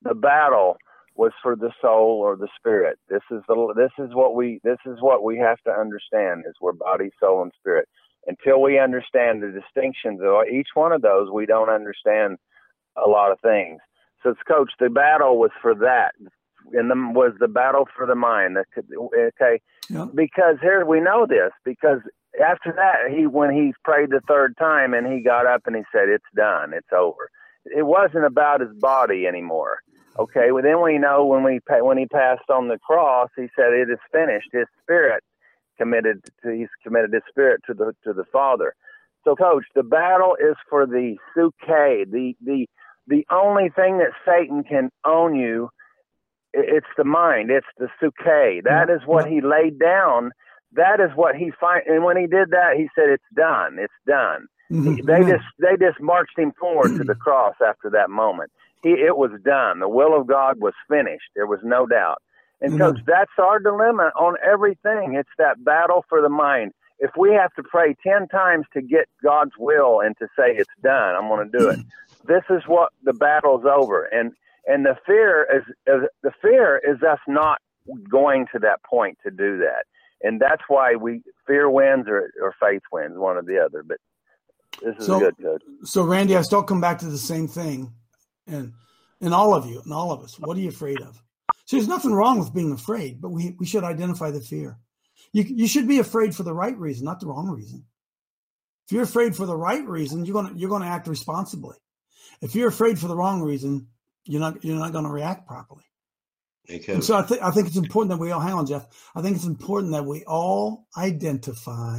the battle was for the soul or the spirit. This is the this is what we this is what we have to understand is we're body, soul, and spirit. Until we understand the distinctions of each one of those, we don't understand a lot of things. So, Coach, the battle was for that. And the was the battle for the mind. Okay, yep. Because here we know this because after that he when he prayed the third time and he got up and he said, "It's done. It's over." It wasn't about his body anymore. Okay, well, then we know when we when he passed on the cross, he said, "It is finished." His spirit committed to he's committed his spirit to the to the Father. So, Coach, the battle is for the suke, the the the only thing that Satan can own you. It's the mind. It's the suke. That is what he laid down. That is what he find. And when he did that, he said, "It's done. It's done." Mm-hmm. He, they just they just marched him forward to the cross after that moment. He it was done. The will of God was finished. There was no doubt. And mm-hmm. Coach, that's our dilemma on everything. It's that battle for the mind. If we have to pray ten times to get God's will and to say it's done, I'm going to do it. This is what the battle's over. And And the fear is, is the fear is us not going to that point to do that, and that's why we fear wins or, or faith wins, one or the other. But this is so, good, good. So, Randy, I still come back to the same thing, and and all of you and all of us. What are you afraid of? So, there's nothing wrong with being afraid, but we we should identify the fear. You you should be afraid for the right reason, not the wrong reason. If you're afraid for the right reason, you're gonna you're gonna act responsibly. If you're afraid for the wrong reason, you're not you're not going to react properly. Okay. And so I think I think it's important that we all hang on, Jeff. I think it's important that we all identify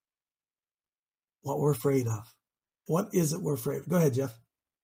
what we're afraid of. What is it we're afraid of? Go ahead, Jeff.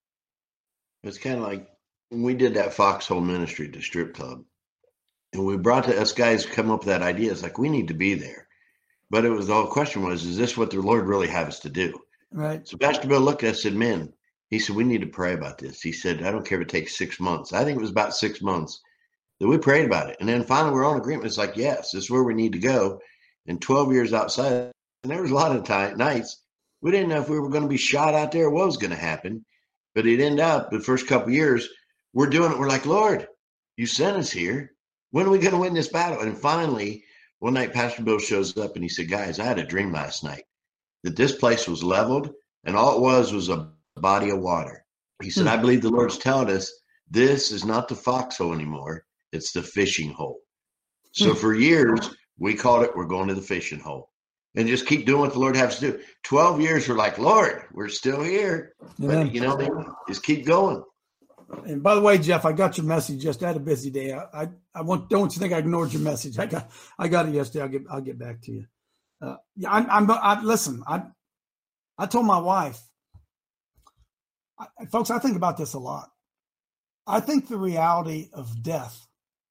It's kind of like when we did that Foxhole ministry to strip club, and we brought to us guys come up with that idea. It's like we need to be there, but it was the whole question was, is this what the Lord really have us to do? Right. So Pastor Bill looked at us and said, "Men," he said, "we need to pray about this." He said, "I don't care if it takes six months." I think it was about six months that we prayed about it. And then finally we're on agreement. It's like, yes, this is where we need to go. And twelve years outside, and there was a lot of time, nights, we didn't know if we were going to be shot out there or what was going to happen. But it ended up the first couple of years, we're doing it. We're like, "Lord, you sent us here. When are we going to win this battle?" And finally, one night, Pastor Bill shows up and he said, "Guys, I had a dream last night that this place was leveled and all it was was a body of water." He said, "I believe the Lord's telling us this is not the foxhole anymore. It's the fishing hole." So for years, we called it, we're going to the fishing hole. And just keep doing what the Lord has to do. twelve years, we're like, "Lord, we're still here." Yeah. But, you know, just keep going. And by the way, Jeff, I got your message. Just had a busy day. I, I, I want, don't you think I ignored your message? I got, I got it yesterday. I'll get, I'll get back to you. Uh, yeah, I'm, I'm, I, listen, I, I told my wife, I, folks, I think about this a lot. I think the reality of death,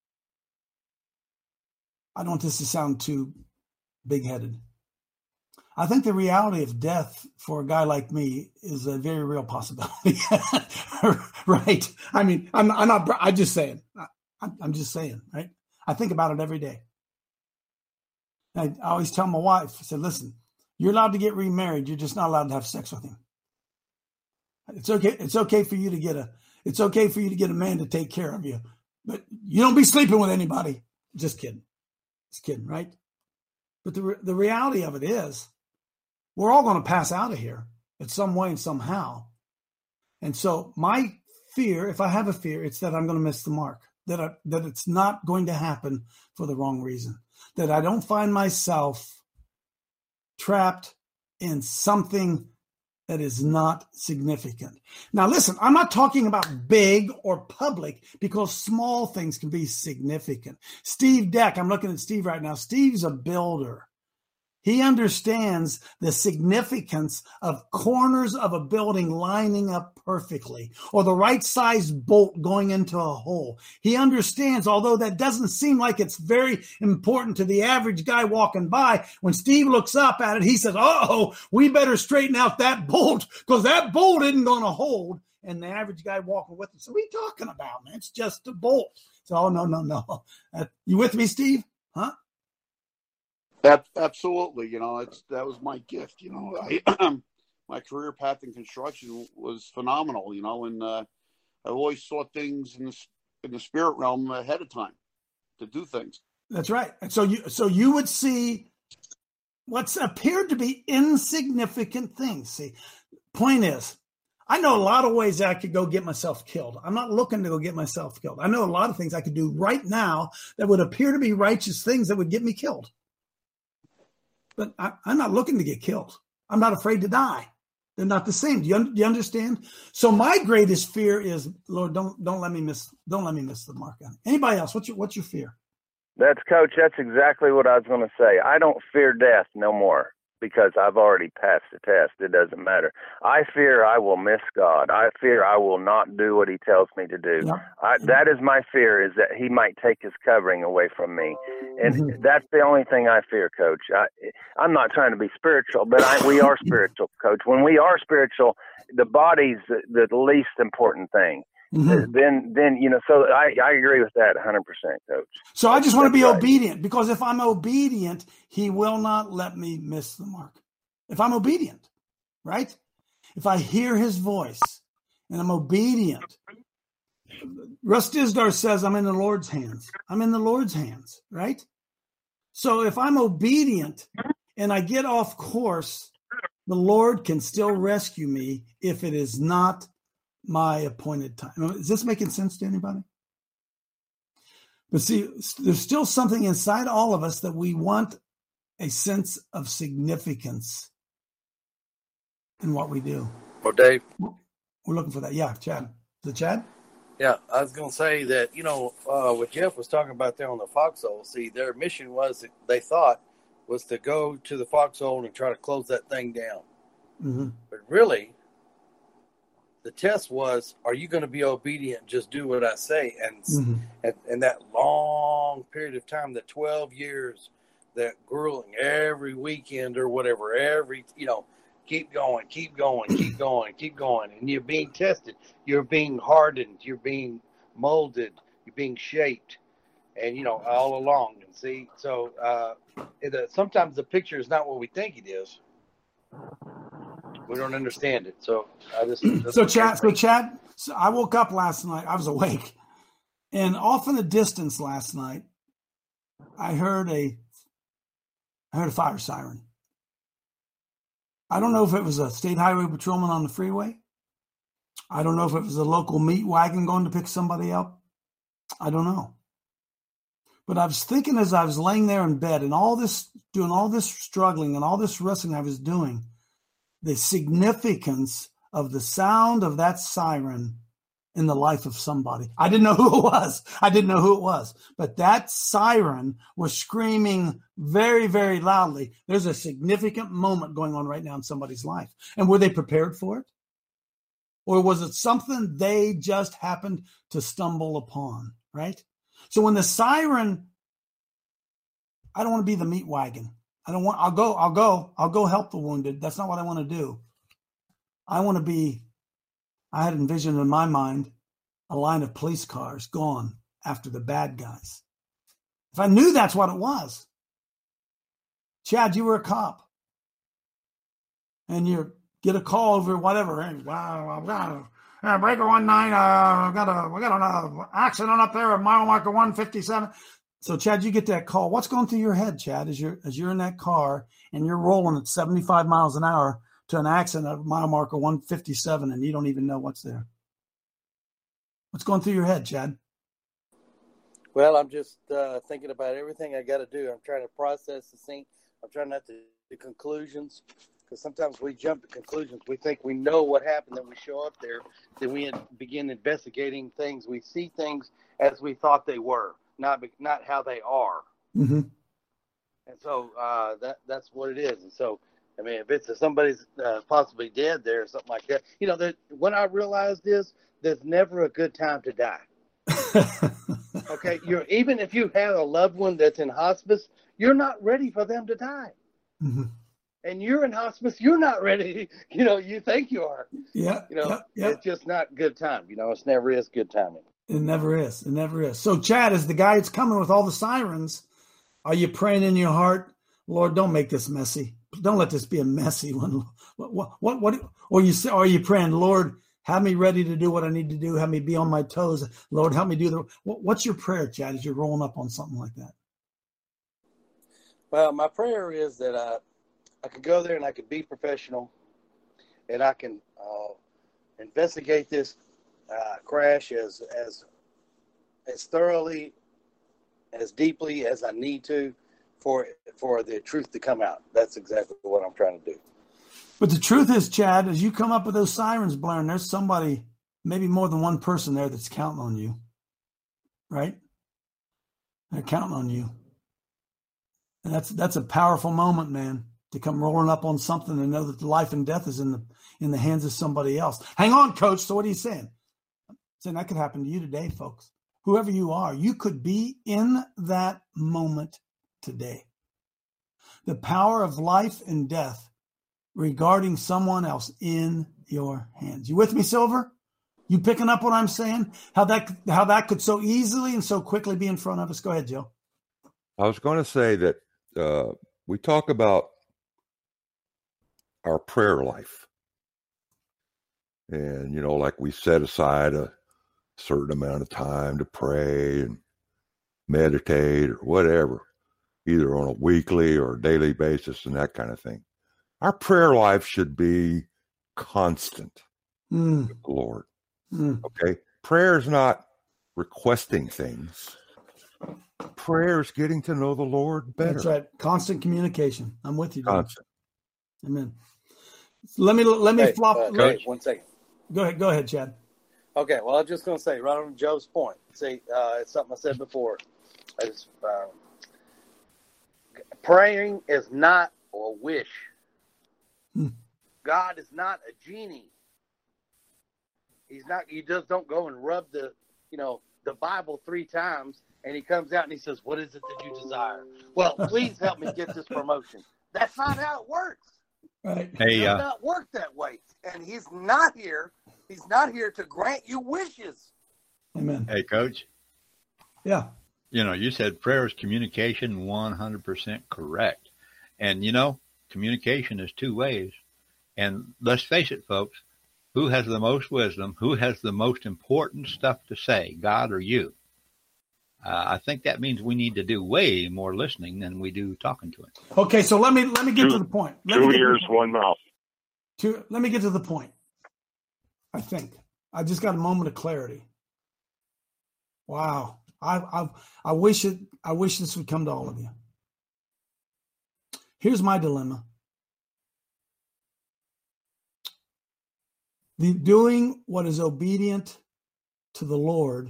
I don't want this to sound too big-headed. I think the reality of death for a guy like me is a very real possibility. Right? I mean, I'm, I'm not, I'm just saying, I, I'm just saying, right? I think about it every day. I, I always tell my wife, I said, "Listen, you're allowed to get remarried. You're just not allowed to have sex with him. It's okay. It's okay for you to get a, it's okay for you to get a man to take care of you, but you don't be sleeping with anybody." Just kidding. Just kidding, right? But the the reality of it is, we're all going to pass out of here in some way and somehow. And so my fear, if I have a fear, it's that I'm going to miss the mark, that I, that it's not going to happen for the wrong reason, that I don't find myself trapped in something that is not significant. Now, listen, I'm not talking about big or public because small things can be significant. Steve Deck, I'm looking at Steve right now. Steve's a builder. He understands the significance of corners of a building lining up perfectly or the right size bolt going into a hole. He understands, although that doesn't seem like it's very important to the average guy walking by, when Steve looks up at it, he says, "Oh, we better straighten out that bolt because that bolt isn't going to hold." And the average guy walking with him, "So what are you talking about, man? It's just a bolt." So, "Oh, no, no, no." Uh, you with me, Steve? Huh? Absolutely. You know, it's, that was my gift. You know, I, my career path in construction was phenomenal, you know, and uh, I always saw things in this, in the spirit realm ahead of time to do things. That's right. And so you so you would see what's appeared to be insignificant things. See, point is, I know a lot of ways I could go get myself killed. I'm not looking to go get myself killed. I know a lot of things I could do right now that would appear to be righteous things that would get me killed. But I, I'm not looking to get killed. I'm not afraid to die. They're not the same. Do you, do you understand? So my greatest fear is, Lord, don't don't let me miss don't let me miss the mark on it. Anybody else? What's your what's your fear? That's Coach. That's exactly what I was going to say. I don't fear death no more because I've already passed the test. It doesn't matter. I fear I will miss God. I fear I will not do what He tells me to do. Yeah. I, that is my fear, is that He might take His covering away from me. And mm-hmm. that's the only thing I fear, Coach. I, I'm not trying to be spiritual, but I, we are spiritual, Coach. When we are spiritual, the body's the, the least important thing. Mm-hmm. Then, then you know. So I, I agree with that one hundred percent, Coach. So I just want to be right. obedient, because if I'm obedient, He will not let me miss the mark. If I'm obedient, right? If I hear His voice and I'm obedient, Russ Dizdar says I'm in the Lord's hands. I'm in the Lord's hands, right? So if I'm obedient and I get off course, the Lord can still rescue me if it is not my appointed time. Is this making sense to anybody? But see, there's still something inside all of us that we want a sense of significance in what we do. Well, Dave, we're looking for that. Yeah, Chad. Is it Chad? Yeah, I was going to say that, you know, uh, what Jeff was talking about there on the foxhole, see, their mission was, they thought, was to go to the foxhole and try to close that thing down. Mm-hmm. But really, the test was, are you going to be obedient, just do what I say? And, mm-hmm. and and that long period of time, the twelve years, that grueling every weekend or whatever, every, you know, keep going, keep going, keep going, keep going. And you're being tested. You're being hardened. You're being molded. You're being shaped. And, you know, all along. And see, so uh, it, uh, sometimes the picture is not what we think it is. We don't understand it. So I just. So, Chad, so, Chad, so I woke up last night. I was awake. And off in the distance last night, I heard a, I heard a fire siren. I don't know if it was a state highway patrolman on the freeway. I don't know if it was a local meat wagon going to pick somebody up. I don't know. But I was thinking as I was laying there in bed and all this, doing all this struggling and all this wrestling I was doing, the significance of the sound of that siren in the life of somebody. I didn't know who it was. I didn't know who it was. But that siren was screaming very, very loudly. There's a significant moment going on right now in somebody's life. And were they prepared for it? Or was it something they just happened to stumble upon, right? So when the siren, I don't want to be the meat wagon. I don't want, I'll go, I'll go, I'll go help the wounded. That's not what I want to do. I want to be, I had envisioned in my mind a line of police cars gone after the bad guys. If I knew that's what it was, Chad, you were a cop, and you get a call over whatever. Hey, wow, I've got a uh, breaker one nine. Uh, I've got a, we got an uh, accident up there at mile marker one fifty-seven. So, Chad, you get that call. What's going through your head, Chad, as you're as you're in that car and you're rolling at seventy-five miles an hour to an accident at mile marker one fifty-seven, and you don't even know what's there? What's going through your head, Chad? Well, I'm just uh, thinking about everything I got to do. I'm trying to process the scene. I'm trying not to do conclusions, because sometimes we jump to conclusions. We think we know what happened, then we show up there, then we begin investigating things. We see things as we thought they were, not not how they are. Mm-hmm. And so uh, that that's what it is. And so, I mean, if it's somebody's uh, possibly dead there or something like that, you know, that when I realized this, there's never a good time to die. Okay, you're even if you have a loved one that's in hospice, you're not ready for them to die. Mm-hmm. And you're in hospice, you're not ready. You know, you think you are. Yeah. You know, yeah, yeah. It's just not good time. You know, it's never is good timing. It never is. It never is. So, Chad, as the guy that's coming with all the sirens, are you praying in your heart, Lord, don't make this messy. Don't let this be a messy one. What, what, what, what or you say, are you praying, Lord, Have me ready to do what I need to do. Have me be on my toes. Lord, help me do the. What's your prayer, Chad, as you're rolling up on something like that? Well, my prayer is that I, I could go there and I could be professional, and I can uh, investigate this uh, crash as as as thoroughly, as deeply as I need to, for for the truth to come out. That's exactly what I'm trying to do. But the truth is, Chad, as you come up with those sirens blaring, there's somebody, maybe more than one person there that's counting on you, right? They're counting on you. And that's that's a powerful moment, man, to come rolling up on something and know that the life and death is in the in the hands of somebody else. Hang on, Coach. So what are you saying? I'm saying that could happen to you today, folks. Whoever you are, you could be in that moment today. The power of life and death regarding someone else in your hands. You with me, Silver? You picking up what I'm saying? How that how that could so easily and so quickly be in front of us? Go ahead, Joe. I was going to say that uh, we talk about our prayer life. And, you know, like we set aside a certain amount of time to pray and meditate or whatever, either on a weekly or daily basis and that kind of thing. Our prayer life should be constant mm. with the Lord. Mm. Okay? Prayer is not requesting things. Prayer is getting to know the Lord better. That's right. Constant communication. I'm with you, Joe. Constant. Amen. Let me let me Hey, flop. uh, let, hey, one second. Go ahead. Go ahead, Chad. Okay, well, I was just going to say, right on Joe's point. See, uh, it's something I said before. It's, uh, praying is not a wish. Hmm. God is not a genie. He's not. You just don't go and rub the, you know, the Bible three times, and he comes out and he says, "What is it that you desire?" Well, please help me get this promotion. That's not how it works. Right. Hey, it does uh, not work that way. And he's not here. He's not here to grant you wishes. Amen. Hey, Coach. Yeah. You know, you said prayer is communication, one hundred percent correct. And, you know, communication is two ways. And let's face it, folks, who has the most wisdom? Who has the most important stuff to say, God or you? Uh, I think that means we need to do way more listening than we do talking to him. Okay, so let me let me get two, to the point. Let two me get ears, to, one mouth. to, let me get to the point. I think I just got a moment of clarity. Wow, I I I wish it. I wish this would come to all of you. Here's my dilemma. The doing what is obedient to the Lord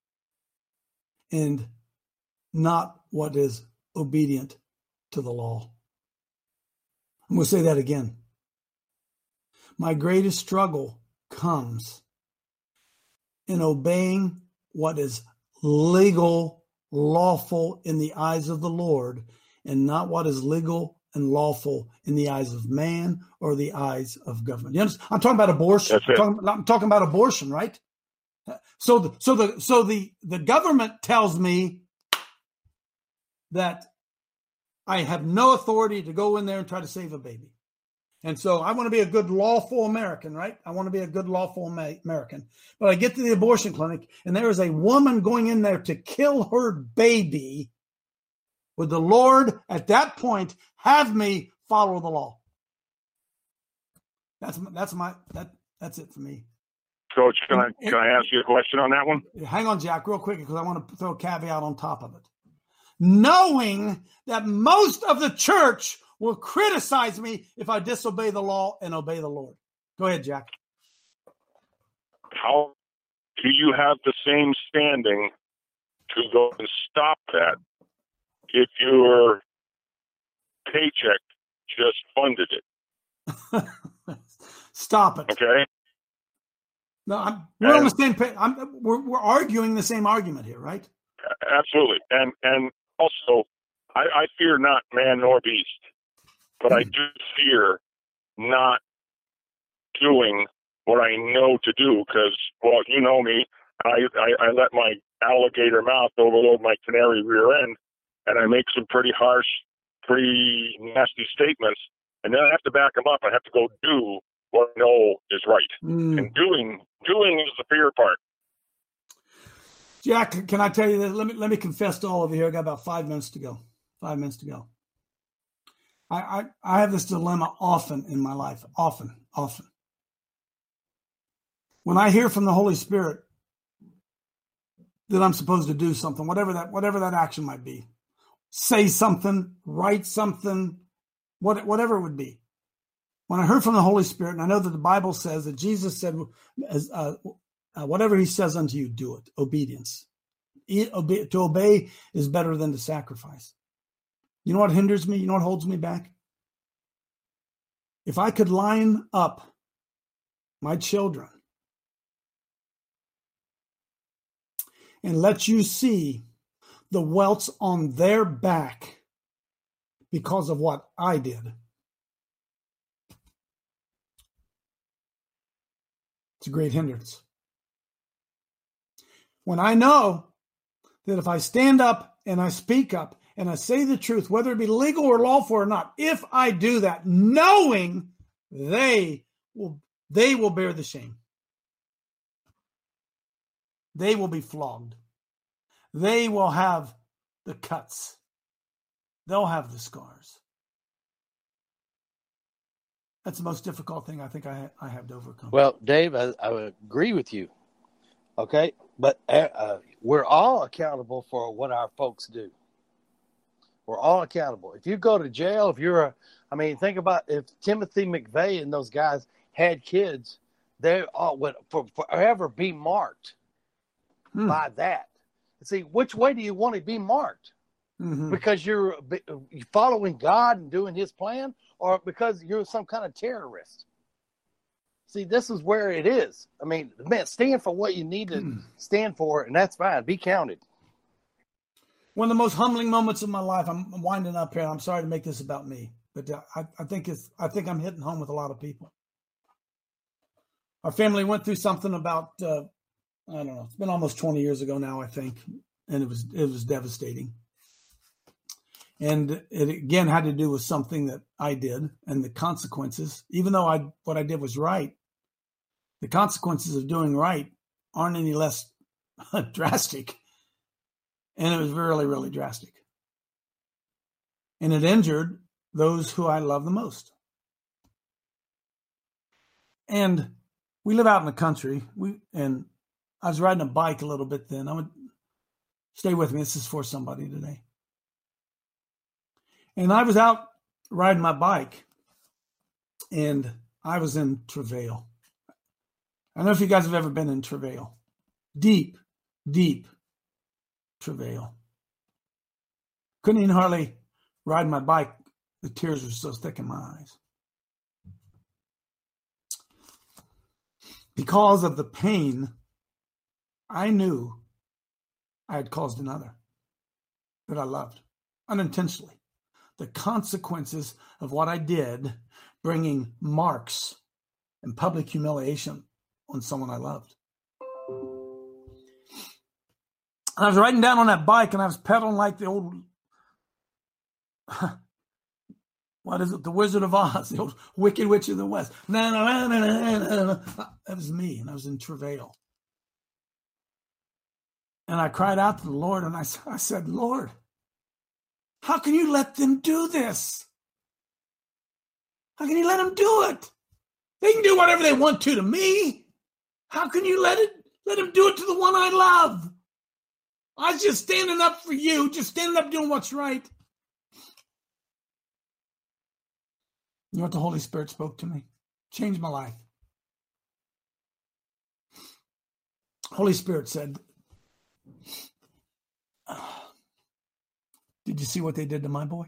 and not what is obedient to the law. I'm going to say that again. My greatest struggle comes in obeying what is legal, lawful in the eyes of the Lord, and not what is legal and lawful in the eyes of man or the eyes of government. You understand? I'm talking about abortion. I'm talking, I'm talking about abortion, right? So, the, so the so the the government tells me that I have no authority to go in there and try to save a baby. And so I want to be a good lawful American, right? I want to be a good lawful American. But I get to the abortion clinic and there is a woman going in there to kill her baby. Would the Lord at that point have me follow the law? That's that's my that that's it for me. Coach, can I can I ask you a question on that one? Hang on, Jack, real quick, because I want to throw a caveat on top of it. Knowing that most of the church will criticize me if I disobey the law and obey the Lord. Go ahead, Jack. How do you have the same standing to go and stop that if your paycheck just funded it? Stop it. Okay. No, I'm, we're on the same page. I'm, we're, we're arguing the same argument here, right? Absolutely. And and also, I, I fear not man nor beast, but I do fear not doing what I know to do because, well, you know me, I, I, I let my alligator mouth overload my canary rear end, and I make some pretty harsh, pretty nasty statements, and then I have to back them up. I have to go do what I know is right. Mm. And doing doing is the fear part. Jack, can I tell you this? Let me let me confess to all of you here. I got about five minutes to go. Five minutes to go. I, I, I have this dilemma often in my life. Often, often. When I hear from the Holy Spirit that I'm supposed to do something, whatever that whatever that action might be, say something, write something, what, whatever it would be. When I heard from the Holy Spirit, and I know that the Bible says that Jesus said, as, uh, uh, whatever he says unto you, do it. Obedience. It, obe- to obey is better than to sacrifice. You know what hinders me? You know what holds me back? If I could line up my children and let you see the welts on their back because of what I did, it's a great hindrance. When I know that if I stand up and I speak up and I say the truth, whether it be legal or lawful or not, if I do that, knowing they will, they will bear the shame. They will be flogged. They will have the cuts. They'll have the scars. That's the most difficult thing I think I, I have to overcome. Well, Dave, I, I would agree with you. Okay, but uh, we're all accountable for what our folks do. We're all accountable. If you go to jail, if you're a, I mean, think about if Timothy McVeigh and those guys had kids, they all would for, forever be marked hmm. by that. See, which way do you want to be marked? Mm-hmm. Because you're following God and doing his plan, or because you're some kind of terrorist? See, this is where it is. I mean, man, stand for what you need to hmm. stand for, and that's fine. Be counted. One of the most humbling moments of my life. I'm winding up here. I'm sorry to make this about me, but I, I think it's. I think I'm hitting home with a lot of people. Our family went through something about uh, I don't know. It's been almost twenty years ago now, I think, and it was it was devastating. And it again had to do with something that I did and the consequences. Even though I what I did was right, the consequences of doing right aren't any less drastic. And it was really, really drastic. And it injured those who I love the most. And we live out in the country. We and I was riding a bike a little bit then. I would stay with me. This is for somebody today. And I was out riding my bike, and I was in travail. I don't know if you guys have ever been in travail. Deep, deep travail. Couldn't even hardly ride my bike. The tears were so thick in my eyes. Because of the pain, I knew I had caused another that I loved unintentionally. The consequences of what I did, bringing marks and public humiliation on someone I loved. And I was riding down on that bike, and I was pedaling like the old, what is it, the Wizard of Oz, the old Wicked Witch of the West. Na, na, na, na, na, na. That was me, and I was in travail. And I cried out to the Lord, and I, I said, Lord, how can you let them do this? How can you let them do it? They can do whatever they want to to me. How can you let it let them do it to the one I love? I was just standing up for you, just standing up doing what's right. You know what the Holy Spirit spoke to me? Changed my life. Holy Spirit said, did you see what they did to my boy?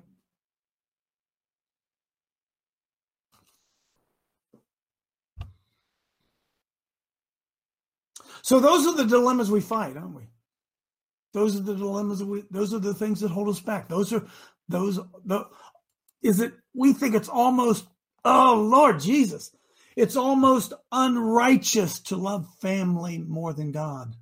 So those are the dilemmas we fight, aren't we? Those are the dilemmas. That we, those are the things that hold us back. Those are those. The, is it? We think it's almost. Oh Lord Jesus! It's almost unrighteous to love family more than God.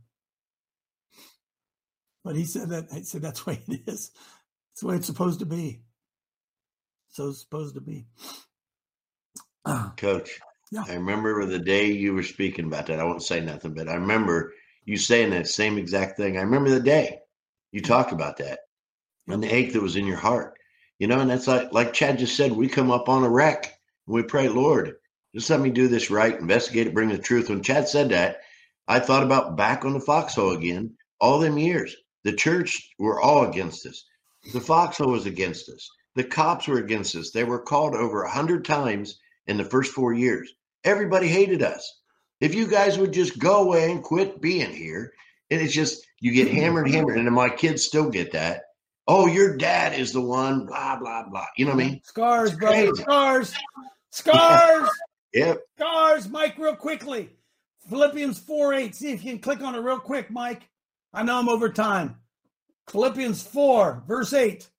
But he said that. He said that's the way it is. It's the way it's supposed to be. So it's supposed to be. Coach. Yeah. I remember the day you were speaking about that. I won't say nothing, but I remember you saying that same exact thing. I remember the day you talked about that and the ache that was in your heart. You know, and that's like, like Chad just said, we come up on a wreck and we pray, Lord, just let me do this right, investigate it, bring the truth. When Chad said that, I thought about back on the foxhole again, all them years. The church were all against us. The foxhole was against us. The cops were against us. They were called over a hundred times in the first four years. Everybody hated us. If you guys would just go away and quit being here, and it's just, you get hammered and hammered, and then my kids still get that. Oh, your dad is the one, blah, blah, blah. You know what I mean? Scars, brother. Scars. Scars. Yep. Scars. Mike, real quickly. Philippians four eight. See if you can click on it real quick, Mike. I know I'm over time. Philippians four, verse eight.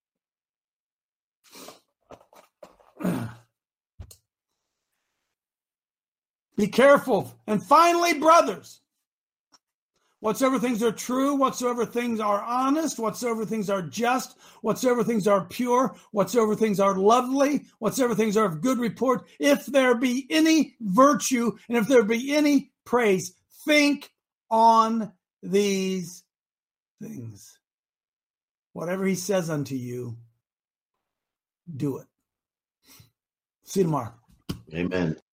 Be careful. And finally, brothers, whatsoever things are true, whatsoever things are honest, whatsoever things are just, whatsoever things are pure, whatsoever things are lovely, whatsoever things are of good report, if there be any virtue and if there be any praise, think on these things. Whatever he says unto you, do it. See you tomorrow. Amen.